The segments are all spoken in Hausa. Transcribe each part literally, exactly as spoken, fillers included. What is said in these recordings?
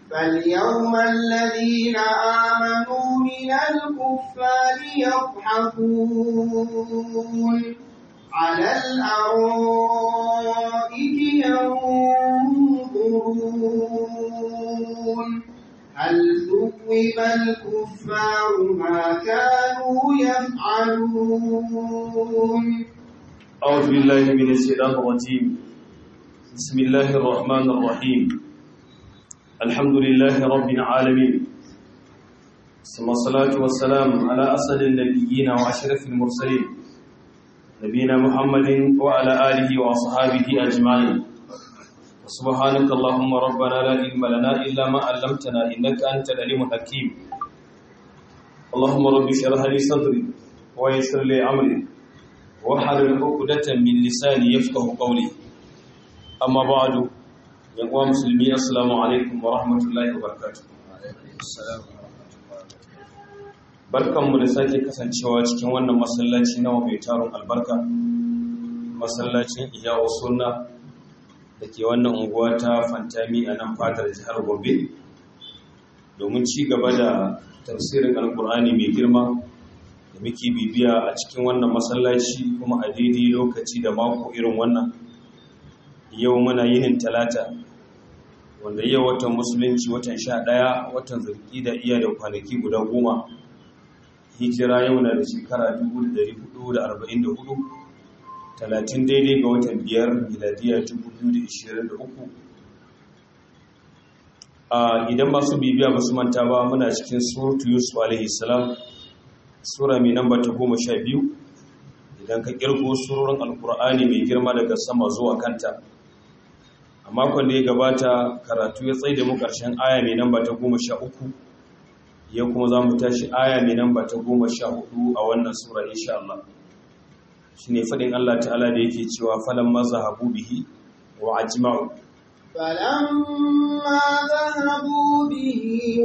فاليوم الذين آمنوا من الكفار يضحكون على الأرائك ينظرون هل ثوب الكفار ما كانوا يفعلون أعوذ بالله من الشيطان الرجيم بسم الله الرحمن الرحيم الحمد لله رب العالمين ثم الصلاة والسلام على أسد النبيين وأشرف المرسلين نبينا محمد وعلى آله وأصحابه أجمعين سبحانك اللهم ربنا لا علم لنا إلا ما علمتنا إنك أنت العليم الحكيم اللهم رب اشرح لي صدري ويسر لي أمري واحلل عقدة من لساني يفقهوا قولي أما بعد يا مسلمين السلام عليكم ورحمة الله وبركاته barkanmu da sake kasancewa cikin wannan masallaci na mai taron albarka masallacin Iyawa Sunna da ke wannan unguwa ta Fantami a nan fadar jihar Gombe domin ci gaba da tafsirin Alkur'ani mai girma da muke bibiya a cikin wannan masallaci kuma a daidai lokaci da mako irin wannan yau muna yinin talata wanda yau watan musulunci watan sha ɗaya watan zulhijja iya da kwanaki guda goma hijira yau na da shekara dubu da ɗari hudu da arba'in da hudu talatin daidai ga watan biyar miladiya dubu biyu da ishirin da uku idan masu bibiya ba su manta ba muna cikin suratu yusuf alaihi salam sura mai namba ta goma sha biyu idan ka kirgo surorin alkur'ani mai girma daga sama zuwa kanta a makon da ya gabata karatu ya tsaye da mu ƙarshen aya mai namba ta goma sha uku yau kuma za mu tashi aya mai namba ta goma sha hudu a wannan sura insha Allah shi ne faɗin Allah ta'ala da yake cewa falon maza habu bihi wa ajma'u فلما ذهبوا به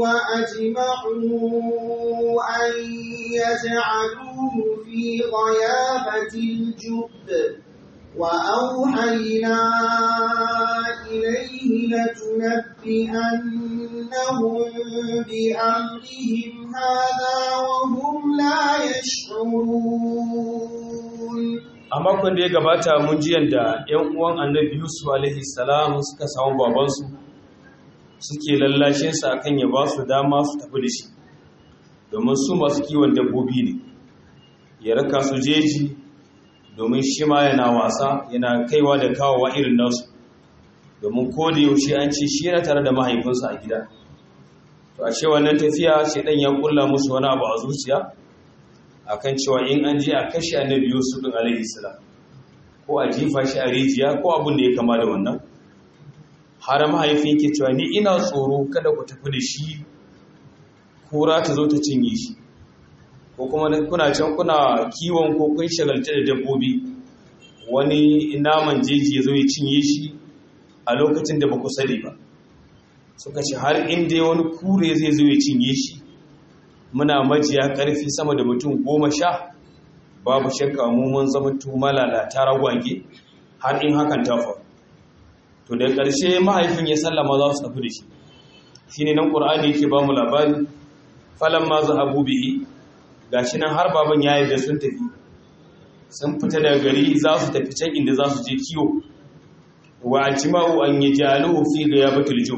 وأجمعوا أن يجعلوه في غيابة الجب وأوحينا إليه لتنبئنهم بأمرهم هذا وهم لا يشعرون a makon da ya gabata mun ji yadda ‘yan uwan annabi Yusuf alaihi salam suka samu babansu suke lallashin sa akan ya ba su dama su tafi da shi domin su masu kiwon dabbobi ne ya raka su jeji domin shi ma yana wasa yana kaiwa da kawowa irin nasu domin ko da yaushe an ce shi yana tare da mahaifinsa a gida to a ce wannan tafiya shedan ya kulla musu wani abu a zuciya akan cewa in an je a kashe annabi Yusuf din alaihi salam ko a jifa shi a rijiya ko abin da ya kama da wannan har mahaifin yake cewa ni ina tsoro kada ku tafi da shi kura ta zo ta cinye shi ko kuma kuna can kuna kiwon ko kun shagalta da dabbobi wani naman jeji ya zo ya cinye shi a lokacin da ba ku sani ba suka ce har inda wani kure zai zo ya cinye shi muna majiya ƙarfi sama da mutum goma sha babu shakka mu mun zama tumalala ragwage har in hakan ta faru to da ƙarshe mahaifin ya sallama za su tafi da shi shine nan Qur'ani yake ba mu labari falamma zahabu bihi gashi nan har baban ya yarda sun tafi sun fita daga gari za su tafi can inda za su je kiwo wa ajma'u an yajaluhu fi ghayabatil jub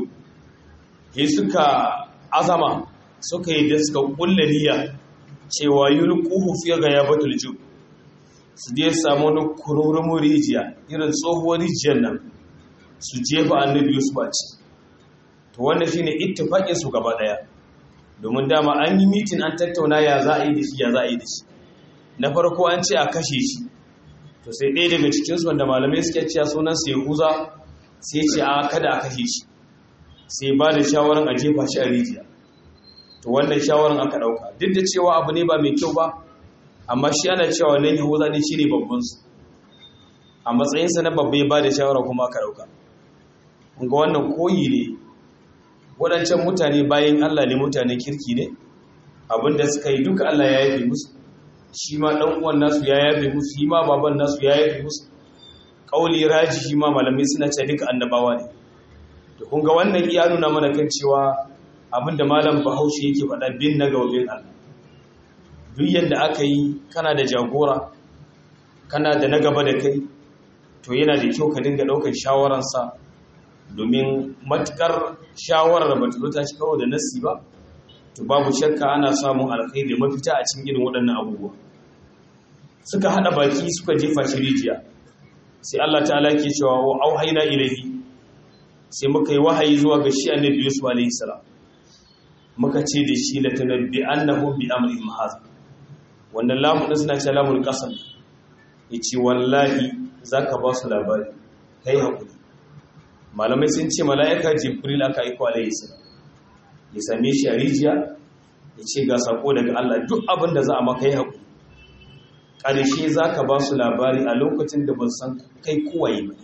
he suka azama suka yi da suka kulle niyya cewa yulquhu fi ghayabatil jub su je samu wani kururumin rijiya irin tsohuwar rijiyar nan su jefa annabi Yusuf a ci to wannan shine ittifaqin su gaba daya domin dama an yi mitin an tattauna ya za a yi da shi ya za a yi da shi na farko an ce a kashe shi to sai ɗaya daga cikinsu wanda malamai suke cewa sunansa Yahuza sai ce a kada a kashe shi sai ba da shawarar a jefa shi a rijiya to wannan shawarar aka ɗauka duk da cewa abu ne ba mai kyau ba amma shi ana cewa wannan Yahuza ne shi ne babbansu a matsayinsa na babba ya ba da shawara kuma aka ɗauka ga wannan koyi ne waɗancan mutane bayan Allah ne mutanen kirki ne abinda suka yi duka Allah ya yafe musu shi ma ɗan uwan nasu ya yafe musu shi ma baban nasu ya yafe musu ƙauli raji shi ma malamai suna ce duka annabawa ne to kun ga wannan iya nuna mana kan cewa abinda malam Bahaushe yake faɗa bin na gaubin Allah duk yanda aka yi kana da jagora kana da na gaba da kai to yana da kyau ka dinga ɗaukar shawararsa domin matukar shawarar ba ta zo ta shi karo da nasi ba to babu shakka ana samun alkhairi da mafita a cikin irin waɗannan abubuwa suka hada baki suka jefa shi rijiya sai Allah ta'ala ke cewa wa auhayna ilayhi sai muka yi wahayi zuwa ga shi annabi Yusuf alayhi salam muka ce da shi la tanabbi annahu bi amrihim hadha wannan lamu din suna cewa lamul qasam yace wallahi zaka ba su labari kai hakuri malamai sun ce mala'ika jibril aka aika alayhi salam ya same shi a rijiya ya ce ga sako daga Allah duk abin da za a maka yi haƙuri ƙarshe za ka ba su labari a lokacin da ban san kai kowaye ba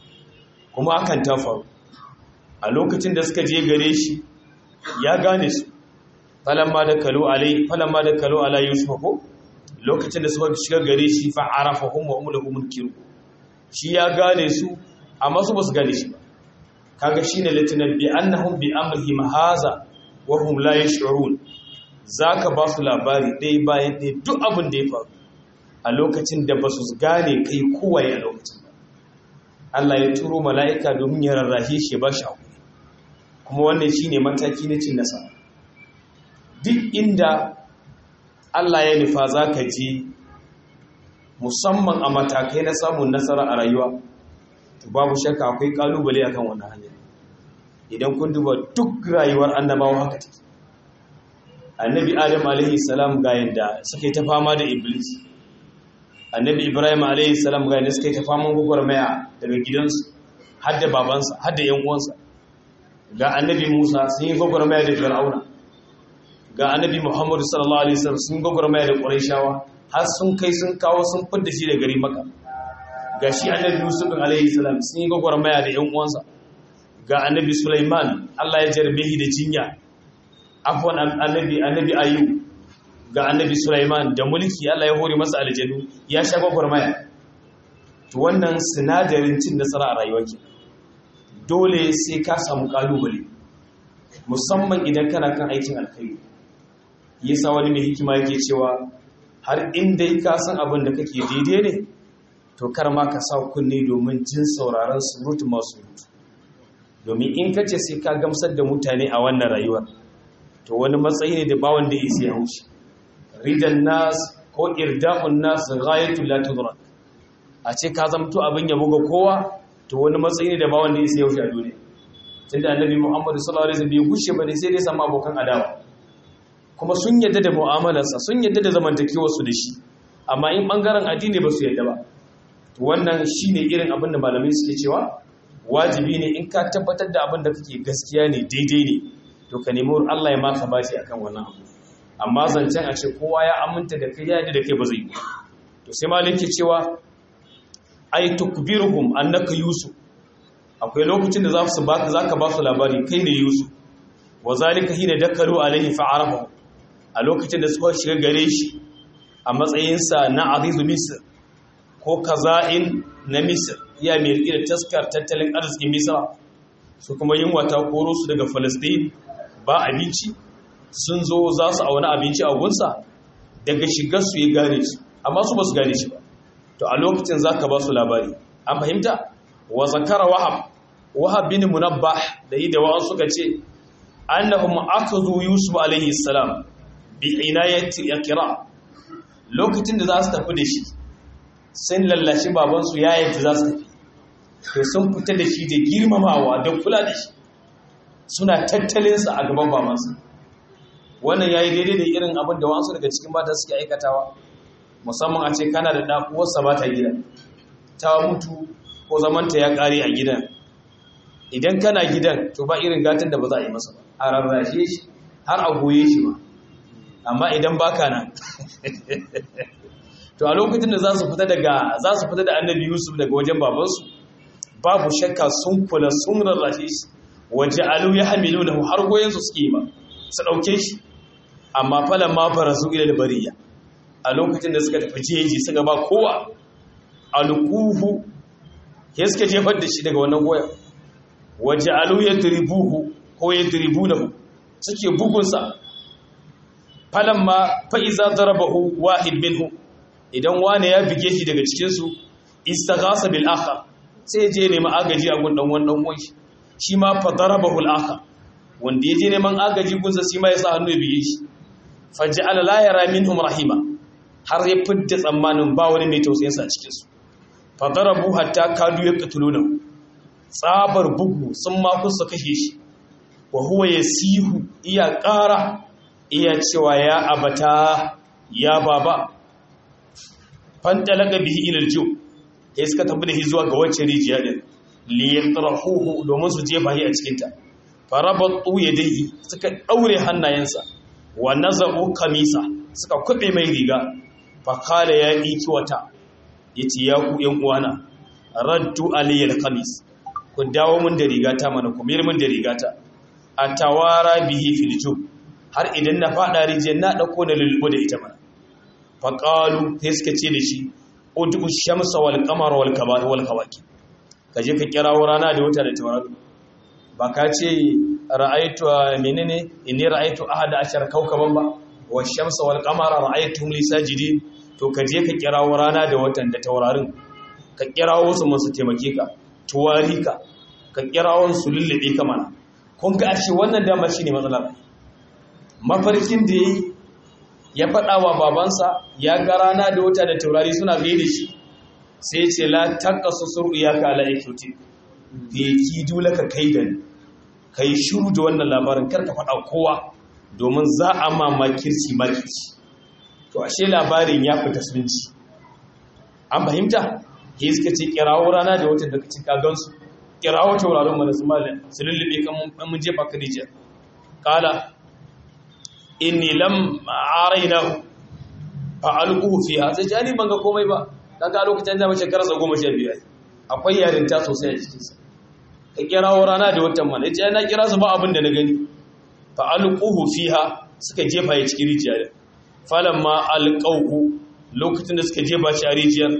kuma akan ta faru a lokacin da suka je gare shi ya gane su falamma da kalo alai falamma da kalo ala yusuf ko lokacin da suka shiga gare shi fa arafahum wa hum lahu munkirun shi ya gane su amma su ba su gane shi ba kaga shine latinabbi annahum bi amrihim haza wa hum la yash'urun zaka ba su labari dai bayan dai duk abin da ya faru a lokacin da basu gane kai kowaye a lokacin ba Allah ya turo mala'ika domin ya rarrahe shi ba shi hakuri kuma wannan shine mataki na cin nasara duk inda Allah ya nufa zaka je musamman a matakai na samun nasara a rayuwa babu shakka akwai kalubale akan wannan hanyar idan kun duba duk rayuwar annabawa haka take annabi adam alaihi salam ga yanda suke ta fama da iblis annabi ibrahim alaihi salam ga yanda suke ta fama gugurmaya daga gidansu har da babansa har da yan uwansa ga annabi musa sun yi gugurmaya da fir'auna ga annabi muhammad sallallahu alaihi wasallam sun gugurmaya da quraishawa har sun kai sun kawo sun fidda shi da gari maka ga shi annabi Yusuf alaihi salam sun yi gwagwarmaya da ƴan uwansa ga annabi Sulaiman Allah ya jarbe shi da jinya afwan annabi annabi Ayyub ga annabi Sulaiman da mulki Allah ya hore masa aljanu ya sha gwagwarmaya to wannan sinadarin cin nasara a rayuwarki dole sai ka samu kalubale musamman idan kana kan aikin alkhairi yasa wani mai hikima yake cewa har in dai ka san abin da kake daidai ne to kar ma ka sa kunne domin jin sauraron surutu masu surutu domin in kace sai ka gamsar da mutane a wannan rayuwar to wani matsayi ne da ba wanda ya isa ya haushi ridan nas ko irda'un nas ghayatu la tudrak a ce ka zamto abin yabo ga kowa to wani matsayi ne da ba wanda ya isa ya haushi a duniya tunda annabi Muhammad sallallahu alaihi wasallam bai gushe bane sai dai samu abokan adawa kuma sun yadda da mu'amalarsa sun yadda da zamantakewarsu da shi amma in bangaren addini ba su yadda ba wannan shine irin abin da malamai suke cewa wajibi ne in ka tabbatar da abin da kake gaskiya ne daidai ne to ka nemi Allah ya maka bashi akan wannan abu amma zancen a ce kowa ya aminta da kai ya yadda da kai ba zai yi to sai malam ke cewa ay tukbiruhum annaka yusuf akwai lokacin da za su baka zaka ba su labari kai ne yusuf wa zalika hina dakalu alaihi fa'arafu a lokacin da suka shiga gare shi a matsayinsa na azizu misr ko kaza'in na misr ya mai riƙe da taskar tattalin arzikin misra su kuma yin wata koro su daga falastin ba abinci sun zo za su auna abinci a gunsa daga shigar su ya gane su amma su ba su gane shi ba to a lokacin za ka ba su labari an fahimta wa zakara wahab wahab bin munabbah da yi da wa'an suka ce annahum akazu yusuf alaihi salam bi inayati yaqra lokacin da za su tafi da shi sun lallashi babansu ya yadda za su tafi to sun fita da shi da girmamawa da kula da shi suna tattalinsa a gaban babansa wannan ya yi daidai da irin abin da wasu daga cikin mata suke aikatawa musamman a ce kana da ɗakuwarsa ba ta gida ta mutu ko zamanta ya ƙare a gidan idan kana gidan to ba irin gatan da ba za a yi masa ba a rarrashe shi har a goye shi ba amma idan baka nan to a lokacin da za su fita daga za su fita da annabi yusuf daga wajen babansu babu shakka sun kula sun rarrashe shi waje alu ya hamilu lahu har goyensu suke ba su ɗauke shi amma falan ma fara su ila bariya a lokacin da suka tafi jeji suka ba kowa alkuhu ya suka jefar da shi daga wannan goyon waja'alu yadribuhu ko yadribunahu suke bugunsa falamma fa iza darabahu wahid minhu idan wani ya bige shi daga cikin su istaghasa bil akhar sai je nemi agaji a gun dan wannan uwan shi shi ma fa darabahu al akhar wanda ya je neman agaji gunsa shi ma ya sa hannu ya bige shi faj'ala la yara minhum rahima har ya fidda tsammanin ba wani mai tausayin sa cikin su fa darabu hatta kadu yaqtuluna tsabar bugu sun ma kusa kashe shi wa huwa yasihu iya ƙara iya cewa ya abata ya baba fantalaga bihi ila alju sai suka tafi da shi zuwa ga wacce rijiya din li yatrahuhu domin su jefa shi a cikin ta farabatu yadayhi suka daure hannayensa wa nazabu kamisa suka kube mai riga fa kala ya iki wata yace ya ku yan uwana raddu aliyal kamis ku dawo mun da rigata mana ku mir mun da rigata atawara bihi fil jub har idan na fada rijiyar na dauko na lullubo da ita mana fa qalu sai suka ce da shi udu shamsa wal qamara wal kabari wal kawaki kaje ka kirawo rana da wata da taurari ba ka ce ra'aytu menene inni ra'aytu ahada ashara kawkaban ba wa shamsa wal qamara ra'aytuhum li sajidin to kaje ka kirawo rana da watan da taurarin ka kirawo su musu taimake ka tuwari ka ka kirawo su lullube ka mana kun ga ashe wannan dama shine matsalar mafarkin da yayi ya faɗa wa babansa ya ga rana da wata da taurari suna gaida shi sai ce la taqasu sur'iyaka ala ikuti bi kidu laka kaidan kai shiru da wannan labarin karka faɗa kowa domin za a mamakirci makirci to ashe labarin ya fita sunci an fahimta ke suka ce kirawo rana da wata da kace ka gansu kirawo tauraron mu da su malam su lullube kan mun jefa kadija kala inni lam arainahu fa alquhu fiha sai jani banga komai ba daga lokacin da mace karasa goma sha biyar akwai yarinta sosai a cikin sa ka kirawo rana da watan mana yace na kira su ba abin da na gani fa alquhu fiha suka jefa ya cikin rijiya falamma alqahu lokacin da suka jefa shi a rijiyar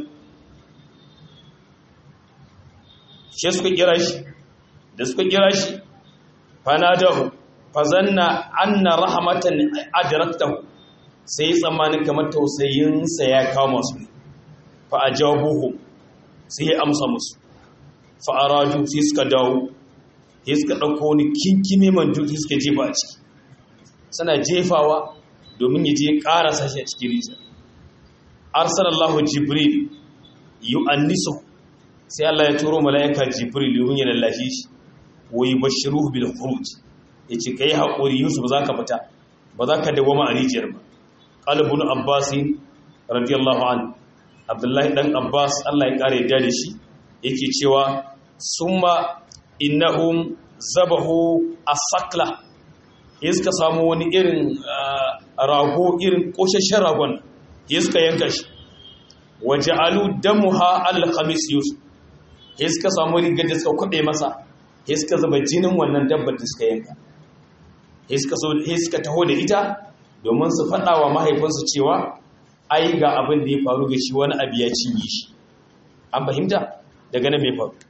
shi suka kira shi da suka kira shi fanadahu fazanna anna rahmatan adraktahu sai tsammanin kamar tausayin sa ya kawo su fa ajabuhu sai ya amsa musu fa araju sai suka dawo sai suka dauko ni kinkime manju sai suka jefa a ciki suna jefawa domin ya je ƙara sashi a cikin rijiya arsalallahu jibril yu'annisu sai Allah ya turo mala'ika jibril domin ya lallashe shi wa yubashshiruhu bil khuruj yace kai hakuri Yusuf zaka fita ba zaka dawoma a rijiyar ba qalbun abbas radiyallahu anhu abdullahi dan abbas Allah ya kare da shi yake cewa summa innahum zabahu as-sakla iska samu wani irin rago irin koshashen ragon iska yanka shi waja'alu damuha al-khamis Yusuf iska samu rigar da suka kube masa iska zuba jinin wannan dabbar da suka yanka iska taho da ita domin su faɗa wa mahaifinsu cewa ai ga abin da ya faru ga shi wani abu ya cinye shi an fahimta daga nan mai faru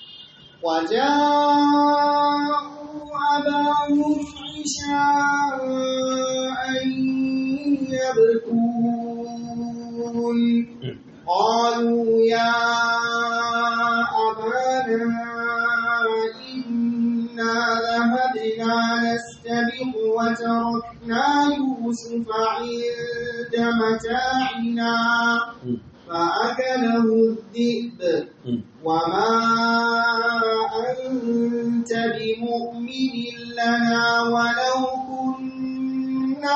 وجاءوا أباهم عشاء يبكون قالوا يا أبانا إنا ذهبنا نستبق وتركنا يوسف عند متاعنا فأكله الذئب وما أنت بمؤمن لنا ولو كنا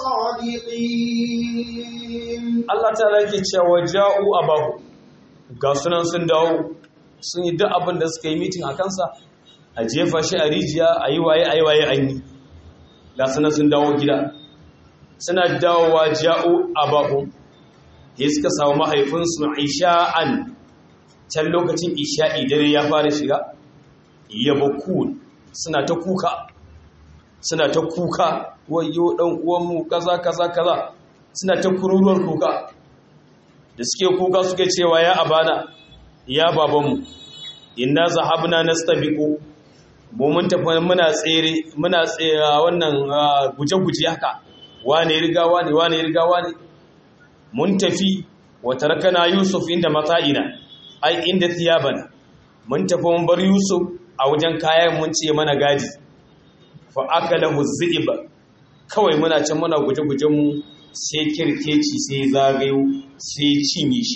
صادقين Allah ta'ala yake cewa ja'u abahu ga sunan sun dawo sun yi duk abin da suka yi meeting a kansa a jefa shi a rijiya a yi waye a yi waye an yi ga sunan sun dawo gida suna dawowa ja'u abahu ya suka samu mahaifinsu isha'an can lokacin isha'i dare ya fara shiga yabakun suna ta kuka suna ta kuka wayo dan uwanmu kaza kaza kaza suna ta kururuwar kuka da suke kuka suke cewa ya abana ya babanmu inna zahabna nastabiqu mu mun tafi muna tsere muna tsere wannan guje-guje haka wane riga wane wane riga wane mun tafi wa tarakana yusuf inda mata'ina ai inda thiyabana mun tafi mun bar yusuf a wajen kayan mun ce mana gadi fa akalahu dhi'b kawai muna can muna guje-gujen mu sai kirkeci sai zagayo sai cinye shi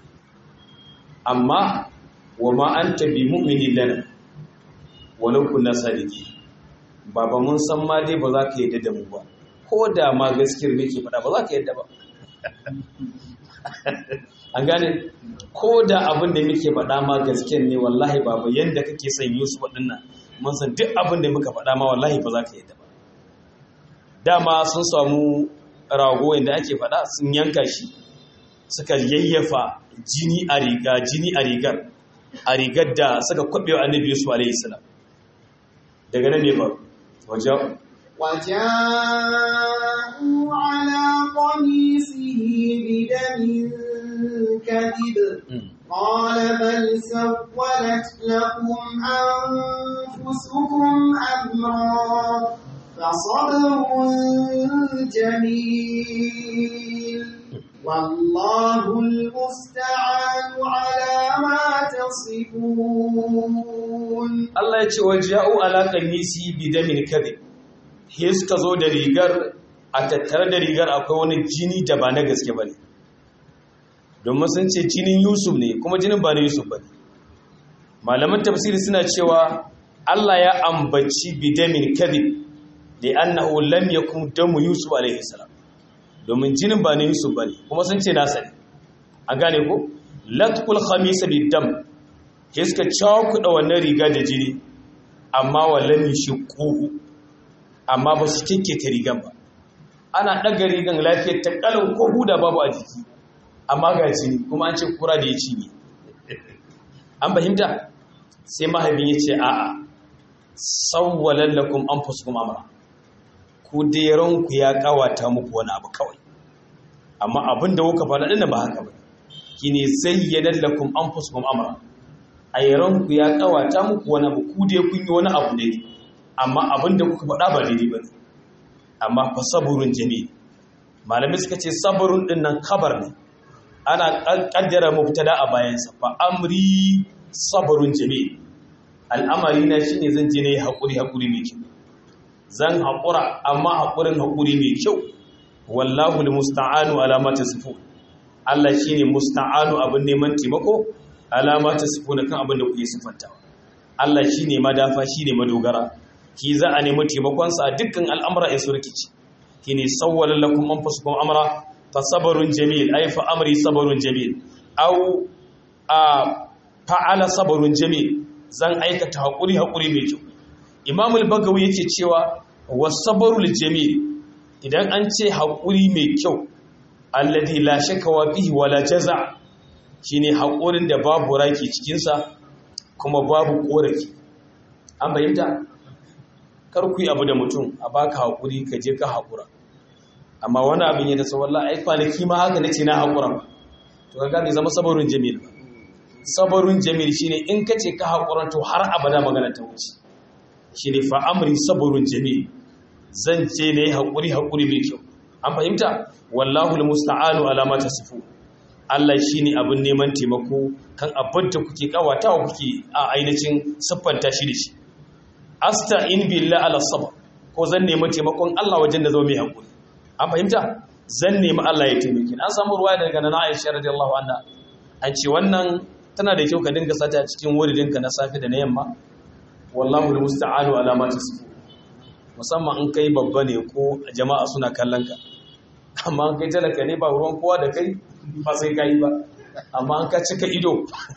amma wa ma anta bi mu'minin lana walau kunna sadiqi baba mun san ma dai ba za ka yadda da mu ba ko da ma gaskiyar ne ke faɗa ba za ka yadda ba an gane ko da abin da muke faɗa ma gaskiyar ne wallahi baba yanda kake son Yusuf waɗannan mun san duk abin da muka faɗa ma wallahi ba za ka yadda ba dama sun samu rago inda ake faɗa sun yanka shi suka yayyafa jini a riga jini a rigar a rigar da suka kwabe wa annabi Yusuf alaihi salam daga nan ne ba wajen وجاءوا على قميصه بدم كذب قال بل سولت لكم أنفسكم أمرا فصبر جميل والله المستعان على ما تصفون Allah ya ce waja'u ala qamisi bidamin kadhib he suka zo da rigar a tattare da rigar akwai wani jini da ba na gaske bane domin sun ce jinin Yusuf ne kuma jinin ba na Yusuf bane malaman tafsiri suna cewa Allah ya ambaci bidamin kadhib li annahu lam yakun damu Yusuf alaihi salam domin jinin ba na Yusuf bane kuma sun ce nasa ne an gane ko latqul khamisa bidam ke suka cakuɗa wannan riga da jini amma wallan shi ƙuhu amma ba su kinketa rigan ba ana ɗaga rigan lafiyar ta ƙalau ko huda babu a jiki amma ga jini kuma an ce kura da ya cinye an fahimta sai mahaifin ya ce a'a sawwalan lakum anfusukum amra ku dai ranku ya kawata muku wani abu kawai amma abin da kuka faɗa ɗin ba haka ba kine zayyana lakum anfusukum amra a yaranku ya kawata muku wani abu ku dai kun yi wani abu ne amma abin da kuka faɗa ba daidai ba ne amma fa saburun jami'i malami suka ce saburun ɗin nan kabar ne ana ƙaddara mubtada a bayansa fa amri saburun jami'i al'amari na shine zan je ne haƙuri haƙuri mai kyau zan haƙura amma haƙurin haƙuri mai kyau wallahu almusta'anu ala ma tasifun Allah shine musta'anu abin neman taimako alama ta sifuna kan abin da kuke sifantawa Allah shine madafa shine madogara ki za a nemi taimakon sa a dukkan al'amura in su rikici kine sawwala lakum anfusukum amra fa sabrun jamil ay fa amri sabrun jamil aw a fa'ala sabrun jamil zan aikata hakuri hakuri mai kyau Imam al-Bagawi yake cewa was-sabrul jamil idan an ce hakuri mai kyau alladhi la shakwa fihi wala jaza' shi ne haƙurin da babu raki cikinsa kuma babu ƙorafi an bayyanta karku yi abu da mutum a baka haƙuri ka je ka haƙura amma wani abin ya nasa wallah ai kwanaki ma haka na ce na haƙura to ka gane zama sabarun jamil ba sabarun jamil shine in ka ce ka haƙura to har abada magana ta wuce shine fa amri sabarun jamil zan ce ne haƙuri haƙuri mai kyau an fahimta wallahu almusta'anu ala ma tasifun Allah shi ne abin neman taimako kan abin da kuke kawatawa kuke a ainihin siffanta shi da shi. Asta'in billah ala sabr ko zan nemi taimakon Allah wajen da zo mai hankuli. An fahimta? Zan nemi Allah ya taimake ni. An samu ruwaya daga Nana Aisha radiyallahu anha. An ce wannan tana da kyau ka dinga sata cikin wuridinka na safe da na yamma. Wallahu almusta'anu ala ma tasifun. Musamman in kai babba ne ko jama'a suna kallon ka. Amma an kai talaka ne ba ruwan kowa da kai ba sai ka yi ba amma an ka cika ido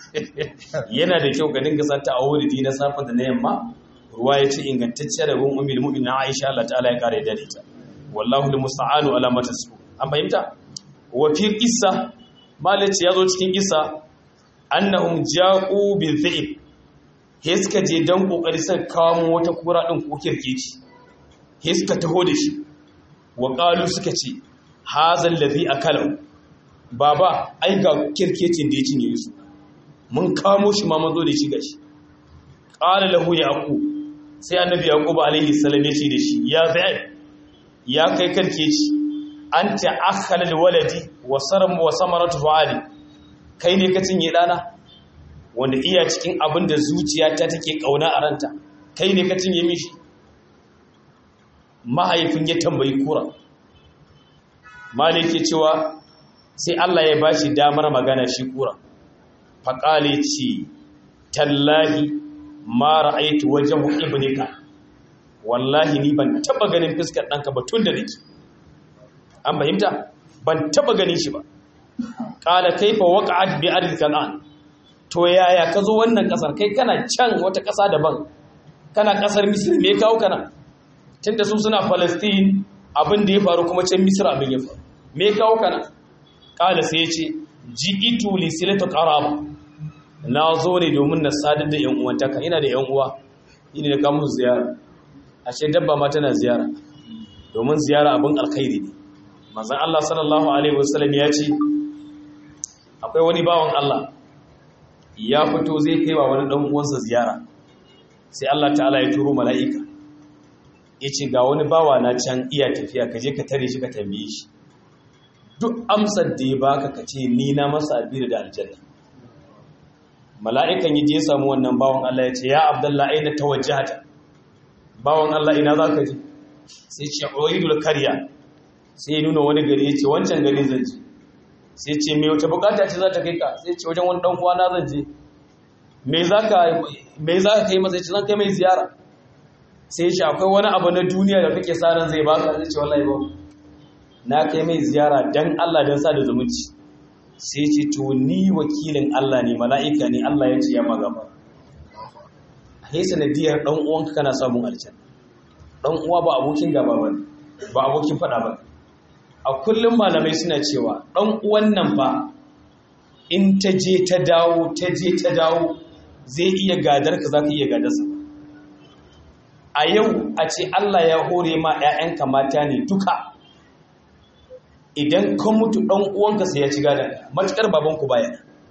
yana da kyau ga dinga sata a wuridi na safa da na yamma ruwa ya ce ingantacciya da gun umil mu'min na Aisha Allah ta'ala ya kare da ita wallahu almusta'anu ala ma tasfu an fahimta wa fi qissa malaci yazo cikin qissa annahum ja'u bil dhi'b he suka je dan kokari suka kawo wata kura din ko kirkeci he suka taho da shi wa qalu suka ce hazal ladhi akalahu baba ai ga kirkecin da ya cinye su mun kamo shi ma mazo da shi gashi qala lahu yaqub sai annabi yaqub alaihi salam ya ce da shi ya zai ya kai karkeci anta akhal waladi wa saram wa samaratu ali kai ne ka cinye dana wanda iya cikin abin da zuciyata take kauna a ranta kai ne ka cinye mishi mahaifin ya tambayi kura malike cewa sai Allah ya bashi damar magana shi kura faqale ce tallahi ma ra'aytu wajhu ibnika wallahi ni ban taba ganin fiskar danka ba tun da nake an fahimta ban taba ganin shi ba qala kaifa waqa'at bi ardika al'an to yaya ka zo wannan kasar kai kana can wata kasa daban kana kasar misir me kawo kana tunda su suna Palestine abin da ya faru kuma can misir abin ya faru me kawo kana qala sai ya ce ji'itu li silatu qaraba na zo ne domin na sadar da yan uwantaka ina da yan uwa ina da kamun ziyara ashe dabba ma tana ziyara domin ziyara abin alkhairi ne manzon Allah sallallahu alaihi wasallam ya ce akwai wani bawan Allah ya fito zai kai wa wani dan uwansa ziyara sai Allah ta'ala ya turo mala'ika yace ga wani bawa na can iya tafiya kaje ka tare shi ka tambaye shi duk amsar da ya baka kace ni na masa abira da aljanna mala'ikan yaje ya samu wannan bawan Allah yace ya Abdullah aina tawajjahata bawan Allah ina zaka je sai ce uridul qarya sai nuna wani gari yace wancan garin zan je sai ce me wata bukata ce za ta kai ka sai ce wajen wani dan uwa na zan je me zaka me zaka kai masa ce zan kai mai ziyara sai ce akwai wani abu na duniya da kake sa ran zai baka sai ce wallahi ba na kai mai ziyara dan Allah dan sa da zumunci sai ce to ni wakilin Allah ne mala'ika ne Allah ya ce ya magana sai sanadiyar dan uwanka kana samun aljanna dan uwa ba abokin gaba ba ba abokin fada ba a kullum malamai suna cewa ɗan uwan nan ba in ta je ta dawo ta je ta dawo zai iya gadar ka za ka iya gadarsa a yau a ce Allah ya hore ma 'ya'yanka mata ne duka idan ka mutu ɗan uwanka sai ya ci gadar matuƙar babanku baya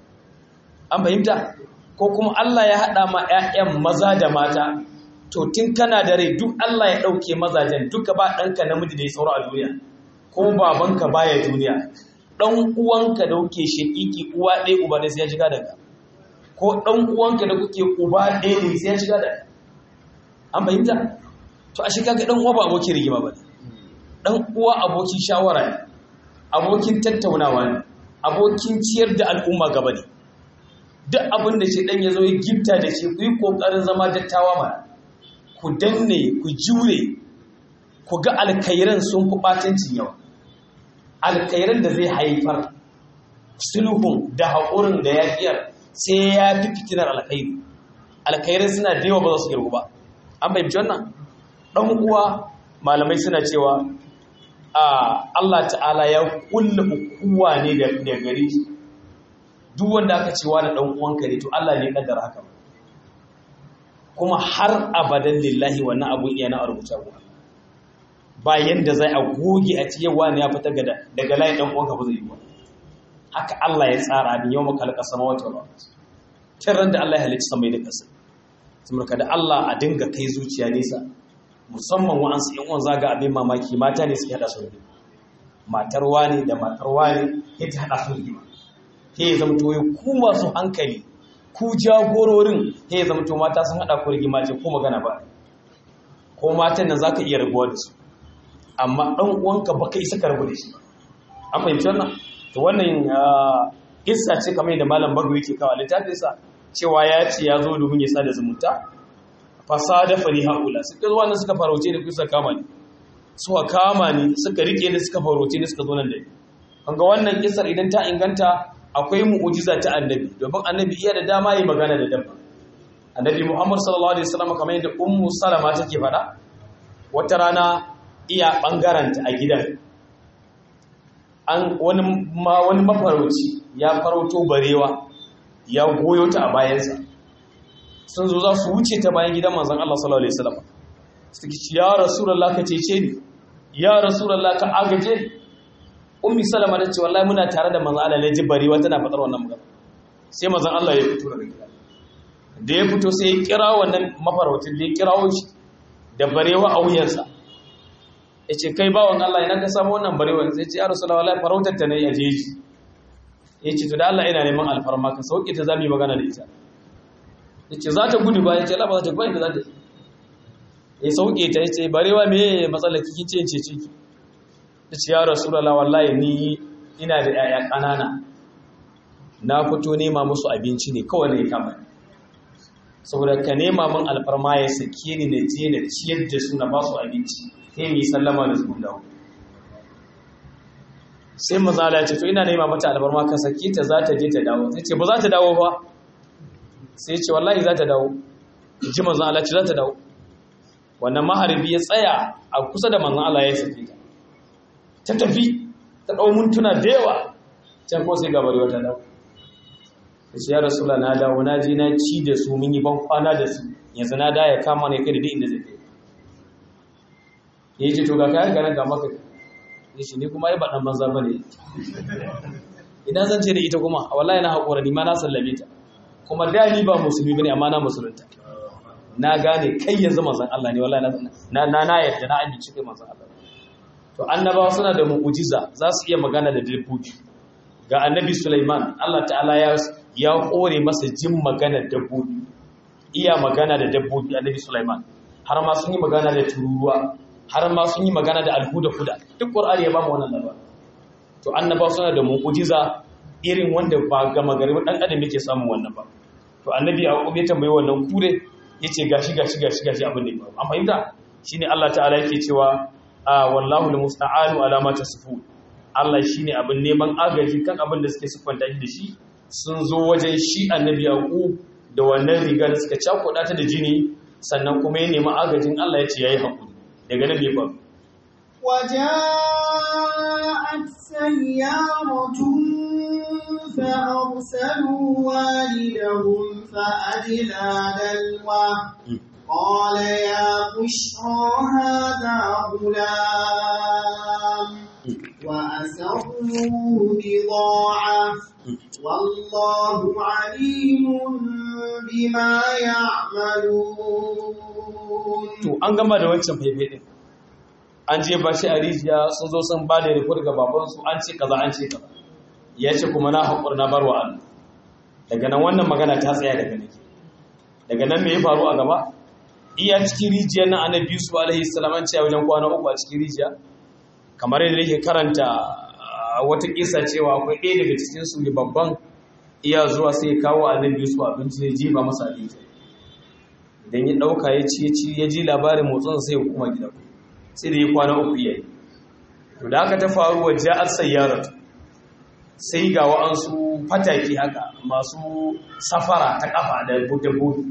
an fahimta ko kuma Allah ya haɗa ma 'ya'yan maza da mata to tun kana da rai duk Allah ya ɗauke mazajen duka ba ɗanka namiji da ya saura a duniya ko babanka baya duniya dan uwanka da kuke shekiki uwa ɗaya uba ne sai ya shiga daga ko dan uwanka da kuke uba ɗaya ne sai ya shiga daga an fahimta to a shi kaga dan uwa ba abokin rigima ba dan uwa abokin shawara ne abokin tattaunawa ne abokin ciyar da al'umma gaba ne duk abin da shi dan yazo ya gifta da shi ku yi kokarin zama dattawa ma ku danne ku jure ku ga alkairan sun fi ɓatancin yawa alkairan da zai haifar sulhun da haƙurin da yaƙiyar sai ya fi fitinar alkairu alkairan suna da yawa ba za su girgu ba an fahimci wannan ɗan uwa malamai suna cewa a Allah ta'ala ya kulle ukuwa ne da gari duk wanda aka cewa da ɗan uwanka ne to Allah ne kaddara haka kuma har abadan lillahi wannan abun iya na rubuta ruwa bayan da zai a goge a cikin wani ya fita daga layin ɗan uwanka ba zai yi ba haka Allah ya tsara bin yau maka halka sama wata ba kiran da Allah ya halicci samai da ƙasa saboda da Allah a dinga kai zuciya nesa musamman wa'ansu ƴan uwan zaga abin mamaki mata ne suke hada su da matar wani da matar wani ya ta hada su da ke ya zama to ku masu hankali ku jagororin ke ya zama to mata sun hada ku rigima ce ko magana ba ko matan nan zaka iya rabuwa da su amma ɗan uwanka baka isa ka rabu da shi an fahimci wannan to wannan kissa ce kamar da malam Bardo yake kawo littafin sa cewa ya ce ya zo domin ya sada zumunta fasada fani haula suka zo wannan suka farauce ni kusa kama ni suka kama ni suka rike ni suka farauce ni suka zo nan da ni kanga wannan kissar idan ta inganta akwai mu'jiza ta annabi domin annabi iya da dama yi magana da dabba annabi Muhammad sallallahu alaihi wasallam kamar yadda ummu salama take faɗa wata rana iya ɓangaranta a gidan an wani ma wani mafarauci ya farauto barewa ya goyo ta a bayansa sun zo za su wuce ta bayan gidan manzon Allah sallallahu alaihi wasallam suke ce ya rasulullah ka cece ni ya rasulullah ka agaje ni ummi salama ta ce wallahi muna tare da manzon Allah ne ji barewa tana fadar wannan magana sai manzon Allah ya fito daga gida da ya fito sai ya kira wannan mafarautin da ya kirawo shi da barewa a wuyansa ya ce kai bawan Allah ina ka samu wannan barewa sai ce ya Rasulullah wallahi farautar ta ne a jeji ya ce to da Allah ina neman alfarma ka sauke ta zamu yi magana da ita ya ce za ta gudu ba ya ce Allah ba za ta gudu da za ta ya sauke ta ya ce barewa me matsalar kiki ce ce ciki ya ce ya Rasulullah wallahi ni ina da 'ya'ya ƙanana na fito nema musu abinci ne kawai ne kama saboda ka nema min alfarma ya sake ni na je na ciyar da su na ba su abinci sai mu yi sallama da su dawo sai mazala ya ce to ina nema mata alfarma ka sake ta za ta je ta dawo sai ce ba za ta dawo ba sai ce wallahi za ta dawo ji manzon Allah ce za ta dawo wannan maharbi ya tsaya a kusa da manzon Allah ya sake ta ta tafi ta dau mintuna da yawa can ko sai gabari wata dawo sai ya Rasulullah na dawo na je na ci da su mun yi ban kwana da su yanzu na da ya kama ne kai da duk inda zai kai yace to ga kai ga nan ga maka yace ni kuma ai ba dan banza bane idan zan ce da ita kuma wallahi na hakura ni ma na sallame ta kuma da ni ba musulmi bane amma na musulunta na gane kai yanzu manzon Allah ne wallahi na na na yarda na amince kai manzon Allah to annabawa suna da mu'jiza za su iya magana da dabbobi ga annabi Sulaiman Allah ta'ala ya ya kore masa jin magana dabbobi iya magana da dabbobi annabi Sulaiman har ma sun yi magana da tururuwa har ma sun yi magana da alhuda-huda duk Qur'ani ya ba mu wannan labarin to annabawa suna da mu'jiza irin wanda ba ga magarin dan adam yake samun wannan ba to annabi Yaqub ya tambaye wannan kure yace gashi gashi gashi gashi abin da ba an fahimta shine Allah ta'ala yake cewa wallahu almusta'anu ala ma tasifun Allah shine abin neman agaji kan abin da suke siffanta shi da shi sun zo wajen shi annabi Yaqub da wannan riga da suka cakuɗa ta da jini sannan kuma ya nemi agajin Allah ya ce yayi hakuri daga nan ne ba وجاءت سيارة فأرسلوا والدهم فأدلى دلوه قال يا بشرى هذا غلام وأسروه بضاعة والله عليم بما يعملون to an gama da wancan faifai din an je ba shi a rijiya sun zo sun ba da rikon ga babansu an ce kaza an ce kaza ya ce kuma na haƙur na barwa Allah daga nan wannan magana ta tsaya daga nake daga nan me ya faru a gaba iya cikin rijiyar nan annabi Yusuf alaihi salam an ce a wajen kwana uku a cikin rijiya kamar yadda yake karanta wata kisa cewa akwai ɗaya daga cikin su ne babban iya zuwa sai ya kawo annabi Yusuf abinci ya jiba masa abinci idan ya ɗauka ya ci ya ci ya ji labarin motsin sai ya kuma gida sai da ya kwana uku yayi to da aka ta faru wa ja'at sayyarat sai ga wa'ansu fataki haka masu safara ta kafa da dabbobi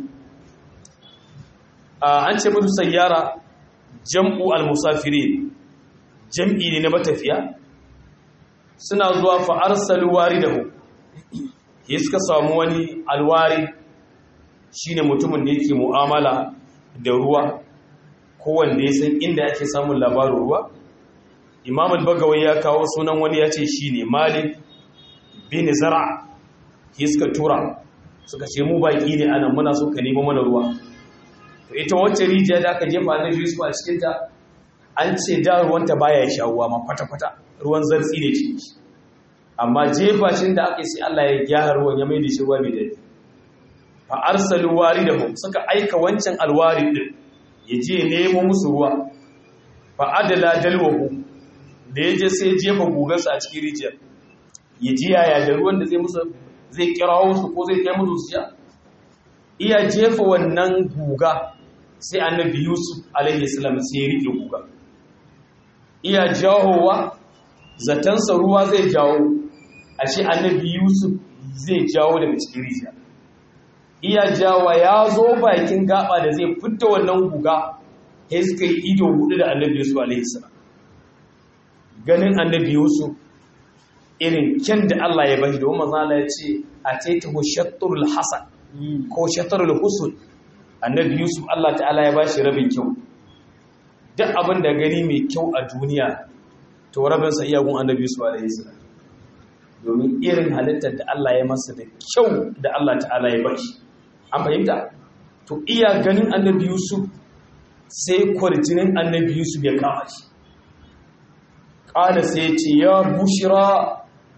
an ce musu sayyara jam'u al-musafirin jam'i ne na matafiya suna zuwa fa arsalu waridahu ya suka samu wani alwari shine mutumin da yake mu'amala da ruwa ko wanda ya san inda ake samun labarin ruwa Imam al-Bagawi ya kawo sunan wani ya ce shine Malik bin Zara ya suka tura suka ce mu baki ne anan muna so ka nemo mana ruwa to ita wacce rijiya da aka jefa na Yusuf a cikin ta an ce da ruwanta baya shawuwa ma kwata-kwata ruwan zartsi ne cikin shi amma jefa shin da aka sai Allah ya gyara ruwan ya mai da shi ruwa mai dadi fa arsalu waridahum suka aika wancan alwarid din ya je nemo musu ruwa fa adala dalwahu da yaje sai jefa gugarsa a cikin rijiyar ya ji yaya da ruwan da zai musu zai kirawo su ko zai kai musu su sha iya jefa wannan guga sai annabi Yusuf alaihi salam sai ya rike guga iya jawowa zatansa ruwa zai jawo ashe annabi Yusuf zai jawo daga cikin rijiya iya jawa ya zo bakin gaba da zai fita wannan guga sai suka yi ido hudu da annabi Yusuf alaihi salam ganin annabi Yusuf irin kyan da Allah ya bashi domin manzo Allah ya ce ataitahu shatrul hasan ko shatrul husn annabi Yusuf Allah ta'ala ya bashi rabin kyau duk abin da gani mai kyau a duniya to rabin sa iyagun annabi Yusuf alaihi salam domin irin halittar da Allah ya masa da kyau da Allah ta'ala ya bashi an fahimta to iya ganin annabi Yusuf sai kwarjinin annabi Yusuf ya kama shi ƙala sai ce ya bushira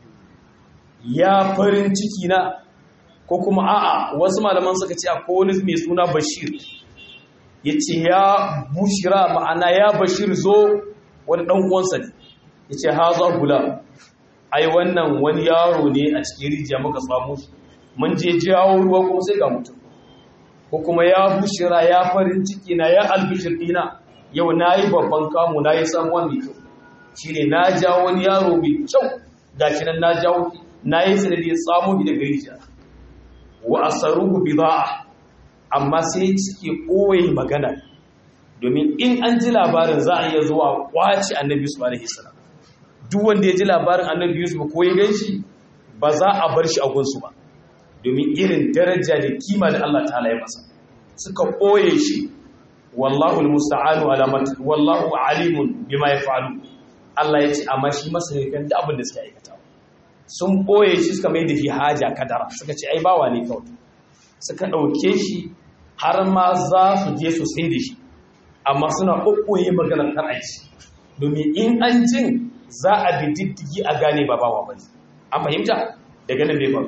ya farin ciki na ko kuma a'a wasu malaman suka ce akwai wani mai suna Bashir ya ce ya bushira ma'ana ya Bashir zo wani ɗan uwansa ne ya ce ha za gula ai wannan wani yaro ne a cikin rijiya muka samu mun je jawo ruwa kuma sai ga mutum ko kuma ya bushira ya farin ciki na ya albishir dina yau nayi babban kamu nayi samuwa mai kyau shine na jawo wani yaro mai kyau gashi nan na jawo nayi sanadi ya samu bi daga rijiya wa asaruhu bidaa amma sai suke koyi magana domin in an ji labarin za a iya zuwa kwaci annabi Yusuf alaihi salam duk wanda ya ji labarin annabi Yusuf ko ya ganshi ba za a bar shi a gunsu ba domin irin daraja da kima da Allah ta'ala ya masa suka koye shi wallahu almusta'anu ala mat wallahu alimun bima yaf'alu Allah ya ce amma shi masani kan da abin da suka aikata sun koye shi suka mai da shi haja kadara suka ce ai bawa ne kawai suka dauke shi har ma za su je su sai da shi amma suna kokkoye maganar kan aiki domin in an jin za a bi diddigi a gane ba bawa bane an fahimta daga nan bai faru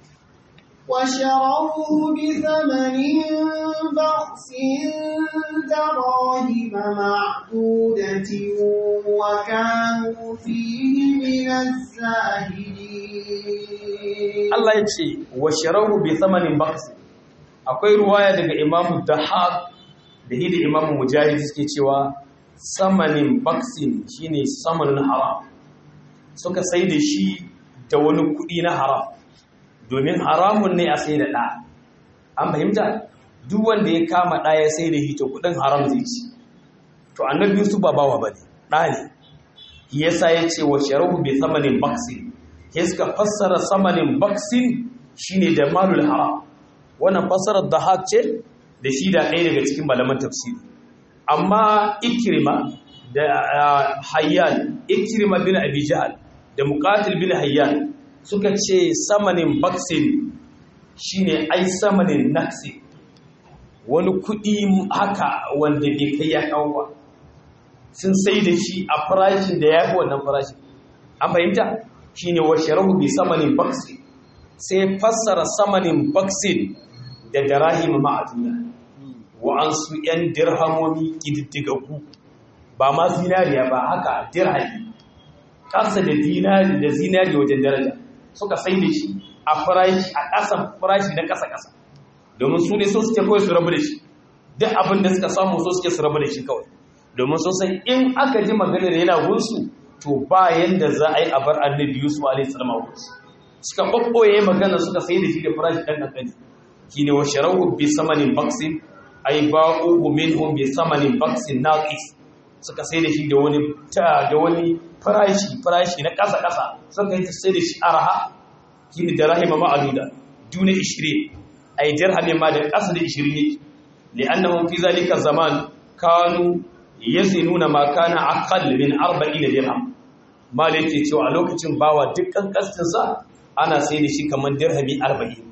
وشروه بثمن بخس دراهم معدودة وكانوا فيه من الزاهدين الله يتشي وشروه بثمن بخس akwai ruwaya daga Imam Dahab da hidi Imam Mujahid suke cewa samanin baksin shine samanin haram suka sai da shi da wani kudi na haram domin haramun ne a sai da ɗa an fahimta duk wanda ya kama ɗa ya sai da hito kudin haram zai ci to annabi su ba bawa bane ɗa ne yasa ya ce wa sharahu bi samanin baksin ya suka fassara samanin baksin shine da malul haram wannan fassarar da ce da shi da ɗaya daga cikin malaman tafsiri amma ikrima da hayyan ikrima bin abi jahl da muqatil bin hayyan suka ce samanin baksin shine ai samanin naksi wani kudi haka wanda bai kai ya kawo ba sun sai da shi a farashin da ya fi wannan farashin an fahimta shine wa sharahu bi samanin baksin sai fassara samanin baksin da darahim ma'aduna wa an su yan dirhamomi kididdigaku ba ma zinariya ba haka dirhami ƙasa da dinari da zinari wajen daraja suka sai da shi a farashi a ƙasan farashi na ƙasa-ƙasa domin su ne so suke kawai su rabu da shi duk abin da suka samu so suke su rabu da shi kawai domin so sai in aka ji maganar yana gunsu to ba yanda za a yi a bar annabi Yusuf alaihi salam a gunsu suka ɓaɓɓoye magana suka sai da shi da farashi ɗan ƙanƙani shi ne wa sharahu bi samanin baksin ai ba'uhu minhum bi samanin baksin naqis suka sai da shi da wani ta da wani farashi farashi na ƙasa ƙasa suka yi sai da shi araha shine da rahima ma'aduda duna ishirin ay dirhamin ma da ƙasa da ishirin ne li'annahum fi zalika zaman kanu yazinuna ma kana aqall min arba'in dirham malai ce cewa a lokacin bawa dukkan kastin sa ana sai da shi kaman dirhami arba'in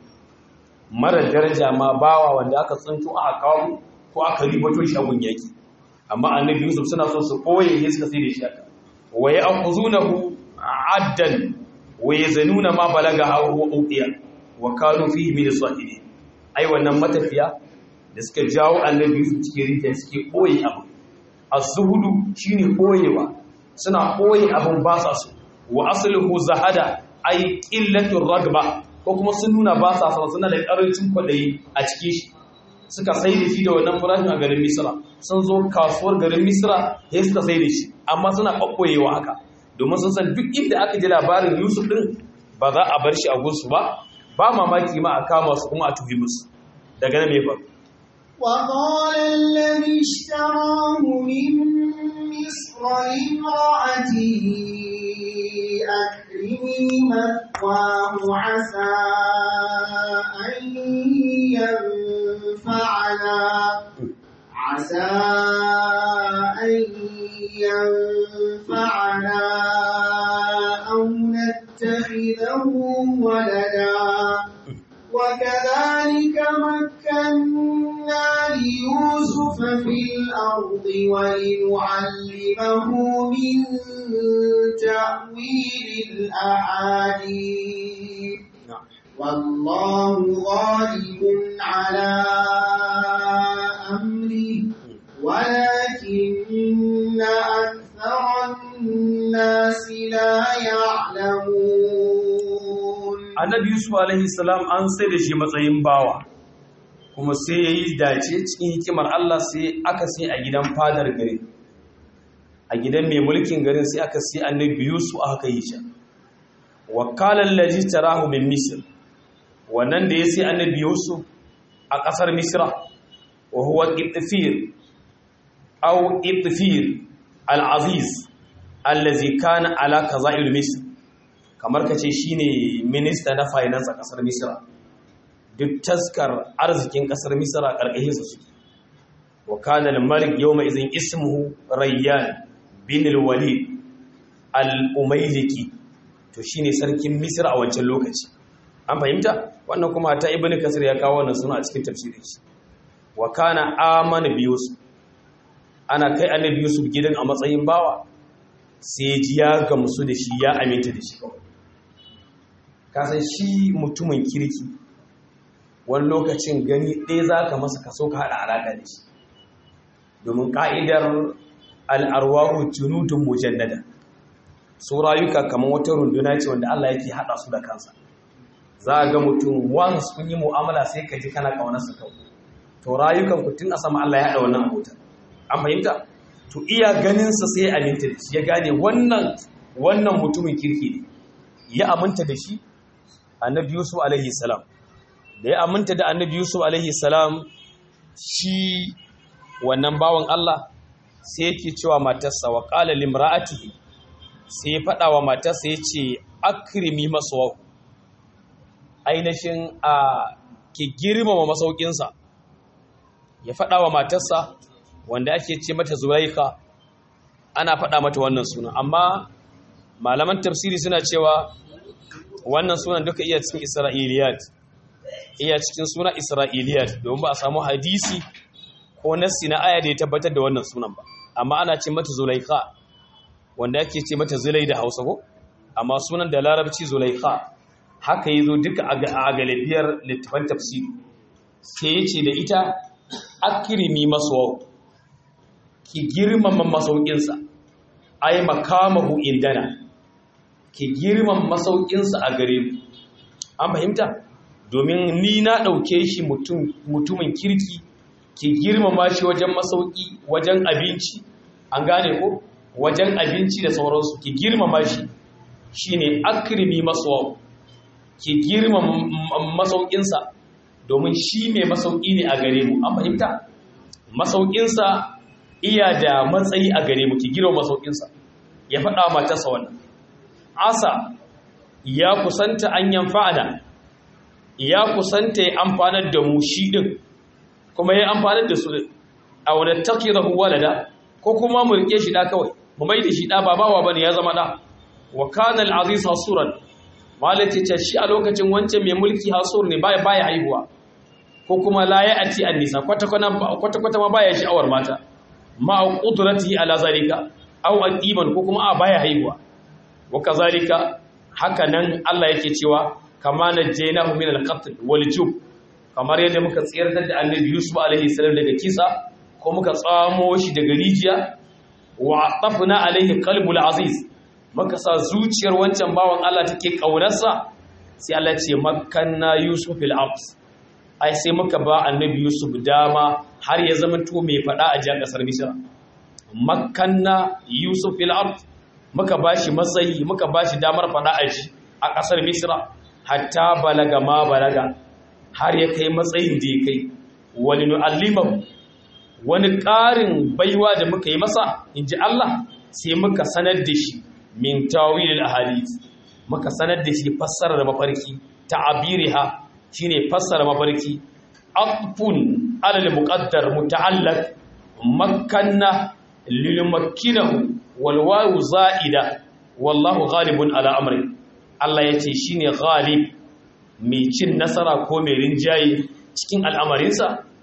mara daraja ma bawa wanda aka tsinto aka kawo ko aka ribato shi a gun yaki amma annabi Yusuf suna so su koye ne suka sai da shi aka wa ya'khuzunahu addan wa yazanuna ma balaga hawa uqiya wa kanu fihi min as-sahidin ai wannan matafiya da suka jawo annabi Yusuf cikin rijiya suke koye abu az-zuhudu shine koyewa suna koye abun ba sa so wa asluhu zahada ai qillatur ragba ko kuma sun nuna ba sa so suna da karancin kwadayi a cikin shi suka sai da shi da wannan farashin a garin Misra sun zo kasuwar garin Misra sai suka sai da shi amma suna kokkoyewa haka domin sun san duk inda aka ji labarin Yusuf din ba za a bar shi a gunsu ba ba mamaki ma a kama su kuma a tuhi musu daga nan me fa وقال الذي اشتراه من مصر لامرأته أكرمي مثواه عسى أن ينفعنا عسى أن ينفعنا أو نتخذه ولدا وكذلك مكنا ليوسف يوسف في الأرض ولنعلمه من تأويل الأحاديث والله غالب على أمره ولكن أكثر الناس لا يعلمون. Annabi Yusuf alaihi salam an sai da shi matsayin bawa, kuma sai ya yi dace cikin hikimar Allah sai aka sai a gidan fadar garin, a gidan mai mulkin garin sai aka sai Annabi Yusuf aka yi shi. Wakalan laji tarahu min Misr, wannan da ya sai Annabi Yusuf a ƙasar Misra, wa huwa Itfir aw Itfir al-Aziz allazi kana ala kaza'il Misr, kamar kace shine minista na finance a ƙasar Misra. Duk taskar arzikin ƙasar Misra ƙarƙashin sa suke. Wa kana al-malik yawma idhin ismuhu Rayyan bin al-Walid al-Umayliki, to shine sarkin Misra a wancan lokaci. An fahimta? Wannan kuma ta Ibn Kasir ya kawo wannan suna a cikin tafsirin shi. Wa kana amana bi Yusuf, ana kai Annabi Yusuf gidan a matsayin bawa, sai ji ya gamsu da shi, ya aminta da shi kawai. Ka san shi mutumin kirki wani lokacin gani ɗaya za ka masa kaso ka haɗa alaƙa da shi, domin ƙa'idar al'arwahu junudun mujannada, su rayuka kamar wata runduna ce wanda Allah yake haɗa su da kansa. Za a ga mutum once kun yi mu'amala sai ka ji kana ƙaunarsa kawai, to rayukan ku tun a sama Allah ya haɗa wannan abota. An fahimta? To iya ganinsa sai ya aminta da shi, ya gane wannan wannan mutumin kirki ne, ya aminta da shi. Annabi Yusuf alaihi salam da ya aminta da Annabi Yusuf alaihi salam, shi wannan bawan Allah sai yake cewa matarsa, wa qala limra'atihi, sai ya faɗa wa matarsa yace akrimi maswahu, ainihin a ki girmama masaukinsa. Ya faɗa wa matarsa wanda ake ce mata Zulaikha, ana faɗa mata wannan suna, amma malaman tafsiri suna cewa wannan sunan duka iya cikin Isra'iliyat, iya cikin suna Isra'iliyat, domin ba a samu hadisi ko nassi na aya da ya tabbatar da wannan sunan ba. Amma ana ce mata Zulaikha, wanda ake ce mata Zulai da Hausa ko, amma sunan da Larabci Zulaikha. Haka yazo duka a galibiyar littafan tafsiri. Sai ya ce da ita akrimi maswahu, ki girmama masaukinsa, ai makamahu indana, ki girmama masaukinsa a gare mu. An fahimta? Domin ni na ɗauke shi mutumin kirki, ki girmama shi wajen masauki, wajen abinci, an gane ko? Wajen abinci da sauransu, ki girmama shi, shine akrimi maswahu, ki girmama masaukinsa, domin shi mai masauki ne a gare mu. An fahimta? Masaukinsa iya da matsayi a gare mu, ki girma masaukinsa. Ya faɗa matarsa wannan. Asa ya kusanta an yanfa'ana, ya kusanta ya amfanar da mu shi din, kuma ya amfanar da su din. A wadda takirahu walada, ko kuma mu rike shi da kawai, mu mai da shi da ba bawa bane, ya zama da. Wa kana al-aziz hasuran, malati ce shi a lokacin wancan mai mulki hasur ne, baya baya haihuwa, ko kuma la ya ati annisa, kwata kwata kwata ma baya sha'awar mata, ma qudratihi ala zalika aw al-iman, ko kuma a baya haihuwa. Wa kazalika, haka nan Allah yake cewa kama najaynahu min al-qatl wal jub, kamar yadda muka tsayar da Annabi Yusuf alaihi salam daga kisa, ko muka tsamo shi daga rijiya. Wa atafna alaihi qalbul aziz, muka sa zuciyar wancan bawan Allah take kaunarsa. Sai Allah ce makkanna Yusuf fil ard, ai sai muka ba Annabi Yusuf dama har ya zama to mai fada a jiya kasar Misra. Makkanna Yusuf fil ard, muka bashi matsayi, muka bashi damar fada a ji a kasar Misra, hatta balaga ma balaga, har ya kai matsayin da ya kai. Wani nu'allimahu, wani ƙarin baiwa da muka yi masa, inji Allah, sai muka sanar da shi min tawilil ahadith, muka sanar da shi fassara mafarki, ta'abiriha shine fassara mafarki. Atfun alal muqaddar muta'allaq, makkanna lil makkinahu wal wawu za'ida, wallahu ghalibun ala amri. Allah yace shine ghalib, mai cin nasara ko mai rinjaye cikin al'amarinsa,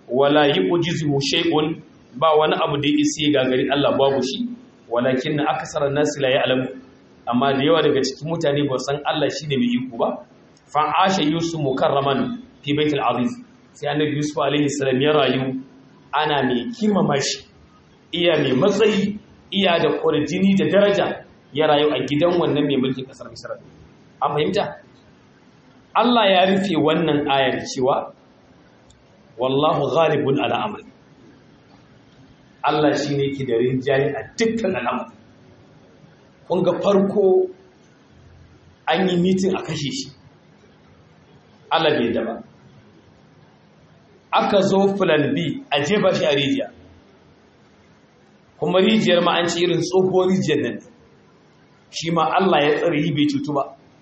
wala yujizuhu shay'un ba wani abu da yake gagari Allah babu shi walakin aksaran nasi la ya'lamu amma da yawa daga cikin mutane ba san Allah shine mai iko ba fa asha yusuf mukarraman fi baitul aziz sai annabi yusuf alaihi salam ya rayu ana mai kimama shi iya mai matsayi iya da kurjini da daraja ya rayu a gidan wannan mai mulkin kasar misra an fahimta Allah ya rufe wannan ayar cewa wallahu ghalibun ala amri Allah shine yake da rinjaye a dukkan al'amari kun ga farko an yi mitin a kashe shi Allah bai da ba aka zo plan B a jefa shi a rijiya kuma rijiyar ma an ci irin tsohuwar rijiyar nan shi ma Allah ya tsare yi bai cutu ba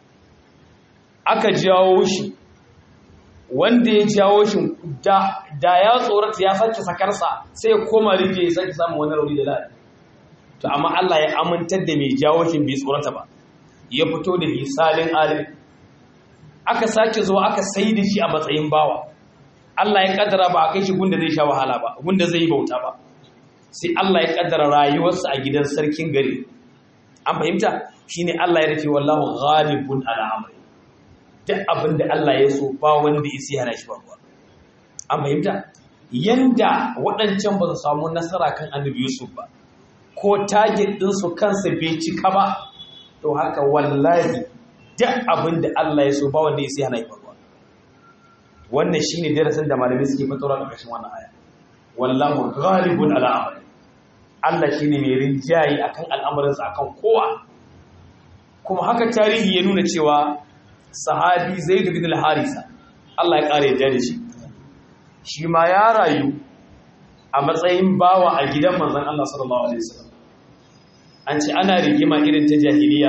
aka jawo shi wanda ya jawo shi da, da ya tsorata ya sake sakarsa sai ya koma rijiya ya sake samun wani rauni da la'i to amma Allah ya amintar da mai jawo shi bai tsorata ba ya fito da misalin alim aka sake zuwa aka sai da shi a matsayin bawa Allah ya kaddara ba a kai shi gunda zai sha wahala ba gunda zai bauta ba sai Allah ya kaddara rayuwarsa a gidan sarkin gari an fahimta shine Allah ya rufe wallahu ghalibun ala amri duk abinda Allah ya so ba wanda ya sai hana shi ba an fahimta yanda waɗancan ba su samu nasara kan Annabi Yusuf ba ko target din su kansa bai cika ba to haka wallahi duk abinda Allah ya so ba wanda ya sai hana shi ba wannan shine darasin da malamai suke fitowa a ƙarshen wannan aya wallahu ghalibun ala amri Allah shine mai rinjayi akan al'amuransa akan kowa kuma haka tarihi ya nuna cewa sahabi Zaid bin al-Harisa Allah ya kare da shi shi ma ya rayu a matsayin bawa a gidan manzon Allah sallallahu alaihi wasallam an ce ana rigima irin ta jahiliya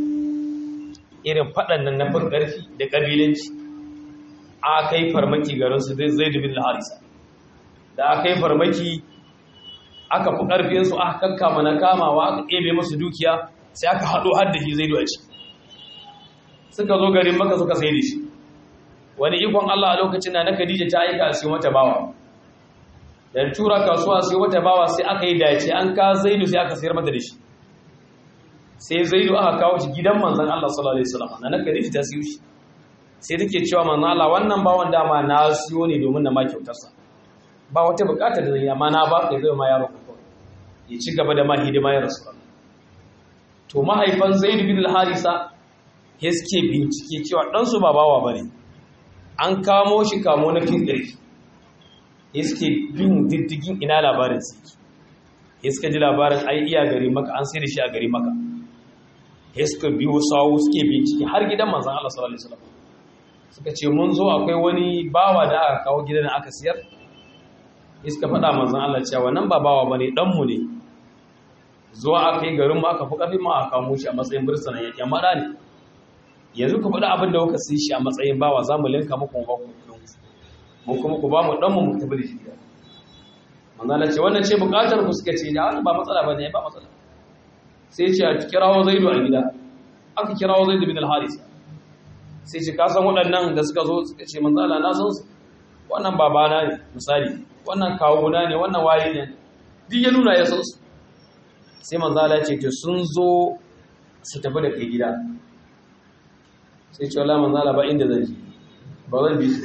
irin fadan nan na fin karfi da kabilanci a kai farmaki garin su Zaid bin al-Harisa da aka yi farmaki aka fi ƙarfinsu aka kankama na kamawa aka ɗebe masu dukiya sai aka haɗo har da shi zai duwa ci suka zo garin maka suka sai da shi wani ikon Allah a lokacin na na Khadija ta aika a siyo mata bawa da tura kasuwa siyo mata bawa sai aka yi dace an ka zaidu sai aka sayar mata da shi sai zaidu aka kawo shi gidan manzon Allah sallallahu alaihi wasallam na na Khadija ta siyo shi sai take cewa manzon Allah wannan bawan dama na siyo ne domin na ma kyautarsa ba wata bukata da zai amma na ba ka zai ma yaro ko ya ci gaba da ma hidima ya rasu to mahaifan Zaid bin al-Harisa suke bincike cewa dan su ba bawa bane an kamo shi kamo na kin dare suke bin diddigin ina labarin su suka ji labarin ai iya gari maka an sai da shi a gari maka suka biyo sawu suke bincike har gidan manzon Allah sallallahu alaihi wasallam suka ce mun zo akwai wani bawa da aka kawo gidan aka siyar iska faɗa manzan Allah cewa nan ba bawa bane ɗanmu ne zuwa aka yi garin mu aka fi ƙarfi ma aka kamo shi a matsayin birsanan yake amma ɗa ne yanzu ku faɗa abin da kuka sai shi a matsayin bawa za mu linka muku mu ba ku kuɗin mu kuma ku ba mu ɗanmu mu tafi da shi gida manzan Allah ce wannan ce buƙatar ku suka ce da ba matsala ba ne ba matsala sai ce a kirawo Zaidu a gida aka kirawo Zaidu bin al-Haris sai ce ka san waɗannan da suka zo suka ce manzan Allah na san su wannan babana ne misali wannan kawuna ne wannan waye ne duk ya nuna ya san su sai manzala ce to sun zo su tafi da kai gida sai ce wallahi manzala ba inda zan je ba zan bi su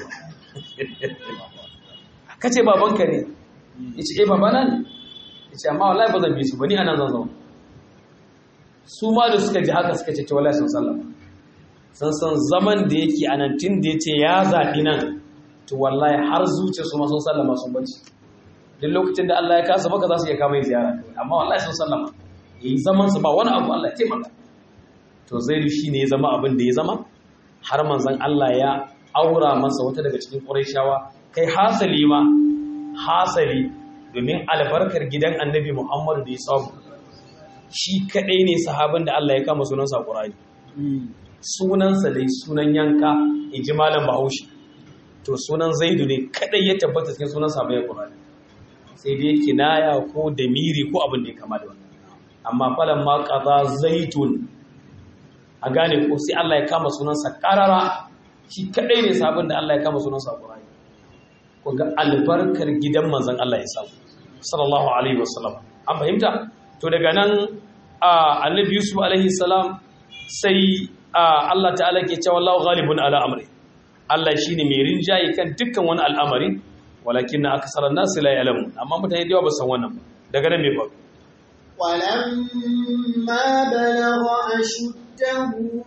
kace babanka ne yace eh babana ne yace amma wallahi ba zan bi su ba ni anan zan zauna su ma da suka ji haka suka ce to wallahi sun sallama san san zaman da yake anan tun da yace ya zabi nan to wallahi har zuciya su ma sun sallama sun bace duk lokacin da Allah ya kasa maka za su iya kama ziyara amma wallahi sun sallama yayi zaman su ba wani abu Allah ya taimaka to Zaidu shine ya zama abin da ya zama har manzon Allah ya aura masa wata daga cikin Qurayshawa kai hasali ma hasali domin albarkar gidan Annabi Muhammad da ya samu shi kadai ne sahabin da Allah ya kama sunansa Qur'ani sunansa dai sunan yanka inji malam Bahaushe to sunan Zaidu ne kadai ya tabbata cikin sunan sa mai Qur'ani sai dai kinaya ko damiri ko abin da ya kama da wannan amma falan ma qaza zaitun a gane ko sai Allah ya kama sunan sa qarara shi kadai ne sabon da Allah ya kama sunan sa Qur'ani ku ga albarkar gidan manzon Allah ya samu sallallahu alaihi wasallam. An fahimta? To daga nan annabi Yusuf alaihi salam sai Allah ta'ala ke cewa wallahu ghalibun ala amri, Allah shine mai rinjaye kan dukkan wani al'amari, walakin aksaran nas la ya'lamun, amma mutane da yawa ba san wannan ba. Daga nan me fa walamma balagha ashuddahu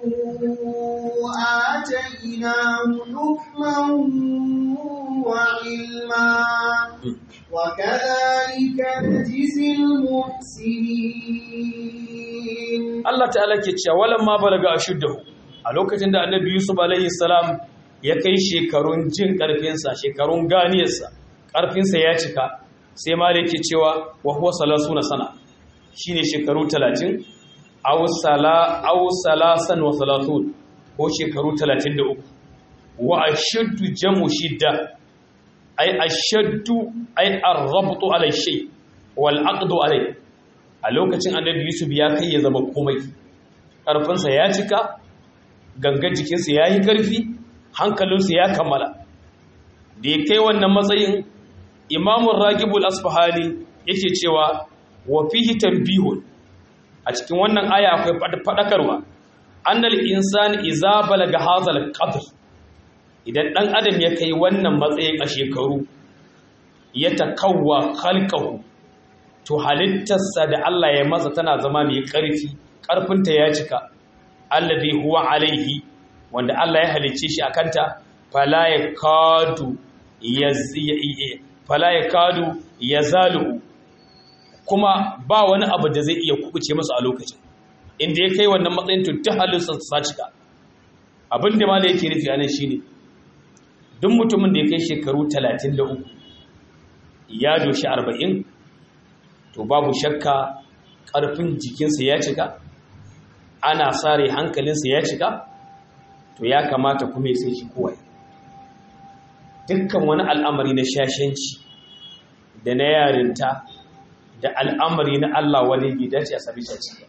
atainahu hukman wa ilma wa kadhalika najzil muhsinin. Allah ta'ala ke cewa walamma balaga ashuddahu, a lokacin da annabi Yusuf alaihi salam ya kai shekarun jin karfinsa, shekarun ganiyarsa, karfinsa ya cika, sai ma yake cewa wa huwa salasuna sana, shine shekaru talatin aw sala aw salasan wa salatun, ko shekaru talatin da uku. Wa ashaddu jamu shidda, ay ashaddu ay ar-rabtu ala shay wal aqdu alai. A lokacin annabi Yusuf ya kai ya zama komai, karfinsa ya cika, gangan jikinsa ya yi karfi, hankalinsa ya kammala. Da ya kai wannan matsayin, imamun ragibul asfahani yake cewa wa fihi tanbihun, a cikin wannan aya akwai fadakarwa, annal insani iza balaga hazal qadr, idan dan adam ya kai wannan matsayin a shekaru, ya takawwa khalqahu, to halittarsa da Allah ya masa tana zama mai ƙarfi, ƙarfinta ya cika, alladhi huwa alaihi, wanda Allah ya halicce shi akanta, fala yakadu fala yakadu yazalu, kuma ba wani abu da zai iya kubuce masa a lokacin inda ya kai wannan matsayin, to ta halittarsa ta cika. Abin da malai yake nufi anan shine duk mutumin da ya kai shekaru talatin da uku ya doshi arba'in, to babu shakka ƙarfin jikinsa ya cika, ana sare hankalinsa ya cika, to ya kamata kuma ya sai shi kowai. Dukkan wani al'amari na shashanci da na yarinta da al'amari na Allah wani bai dace a sami shi,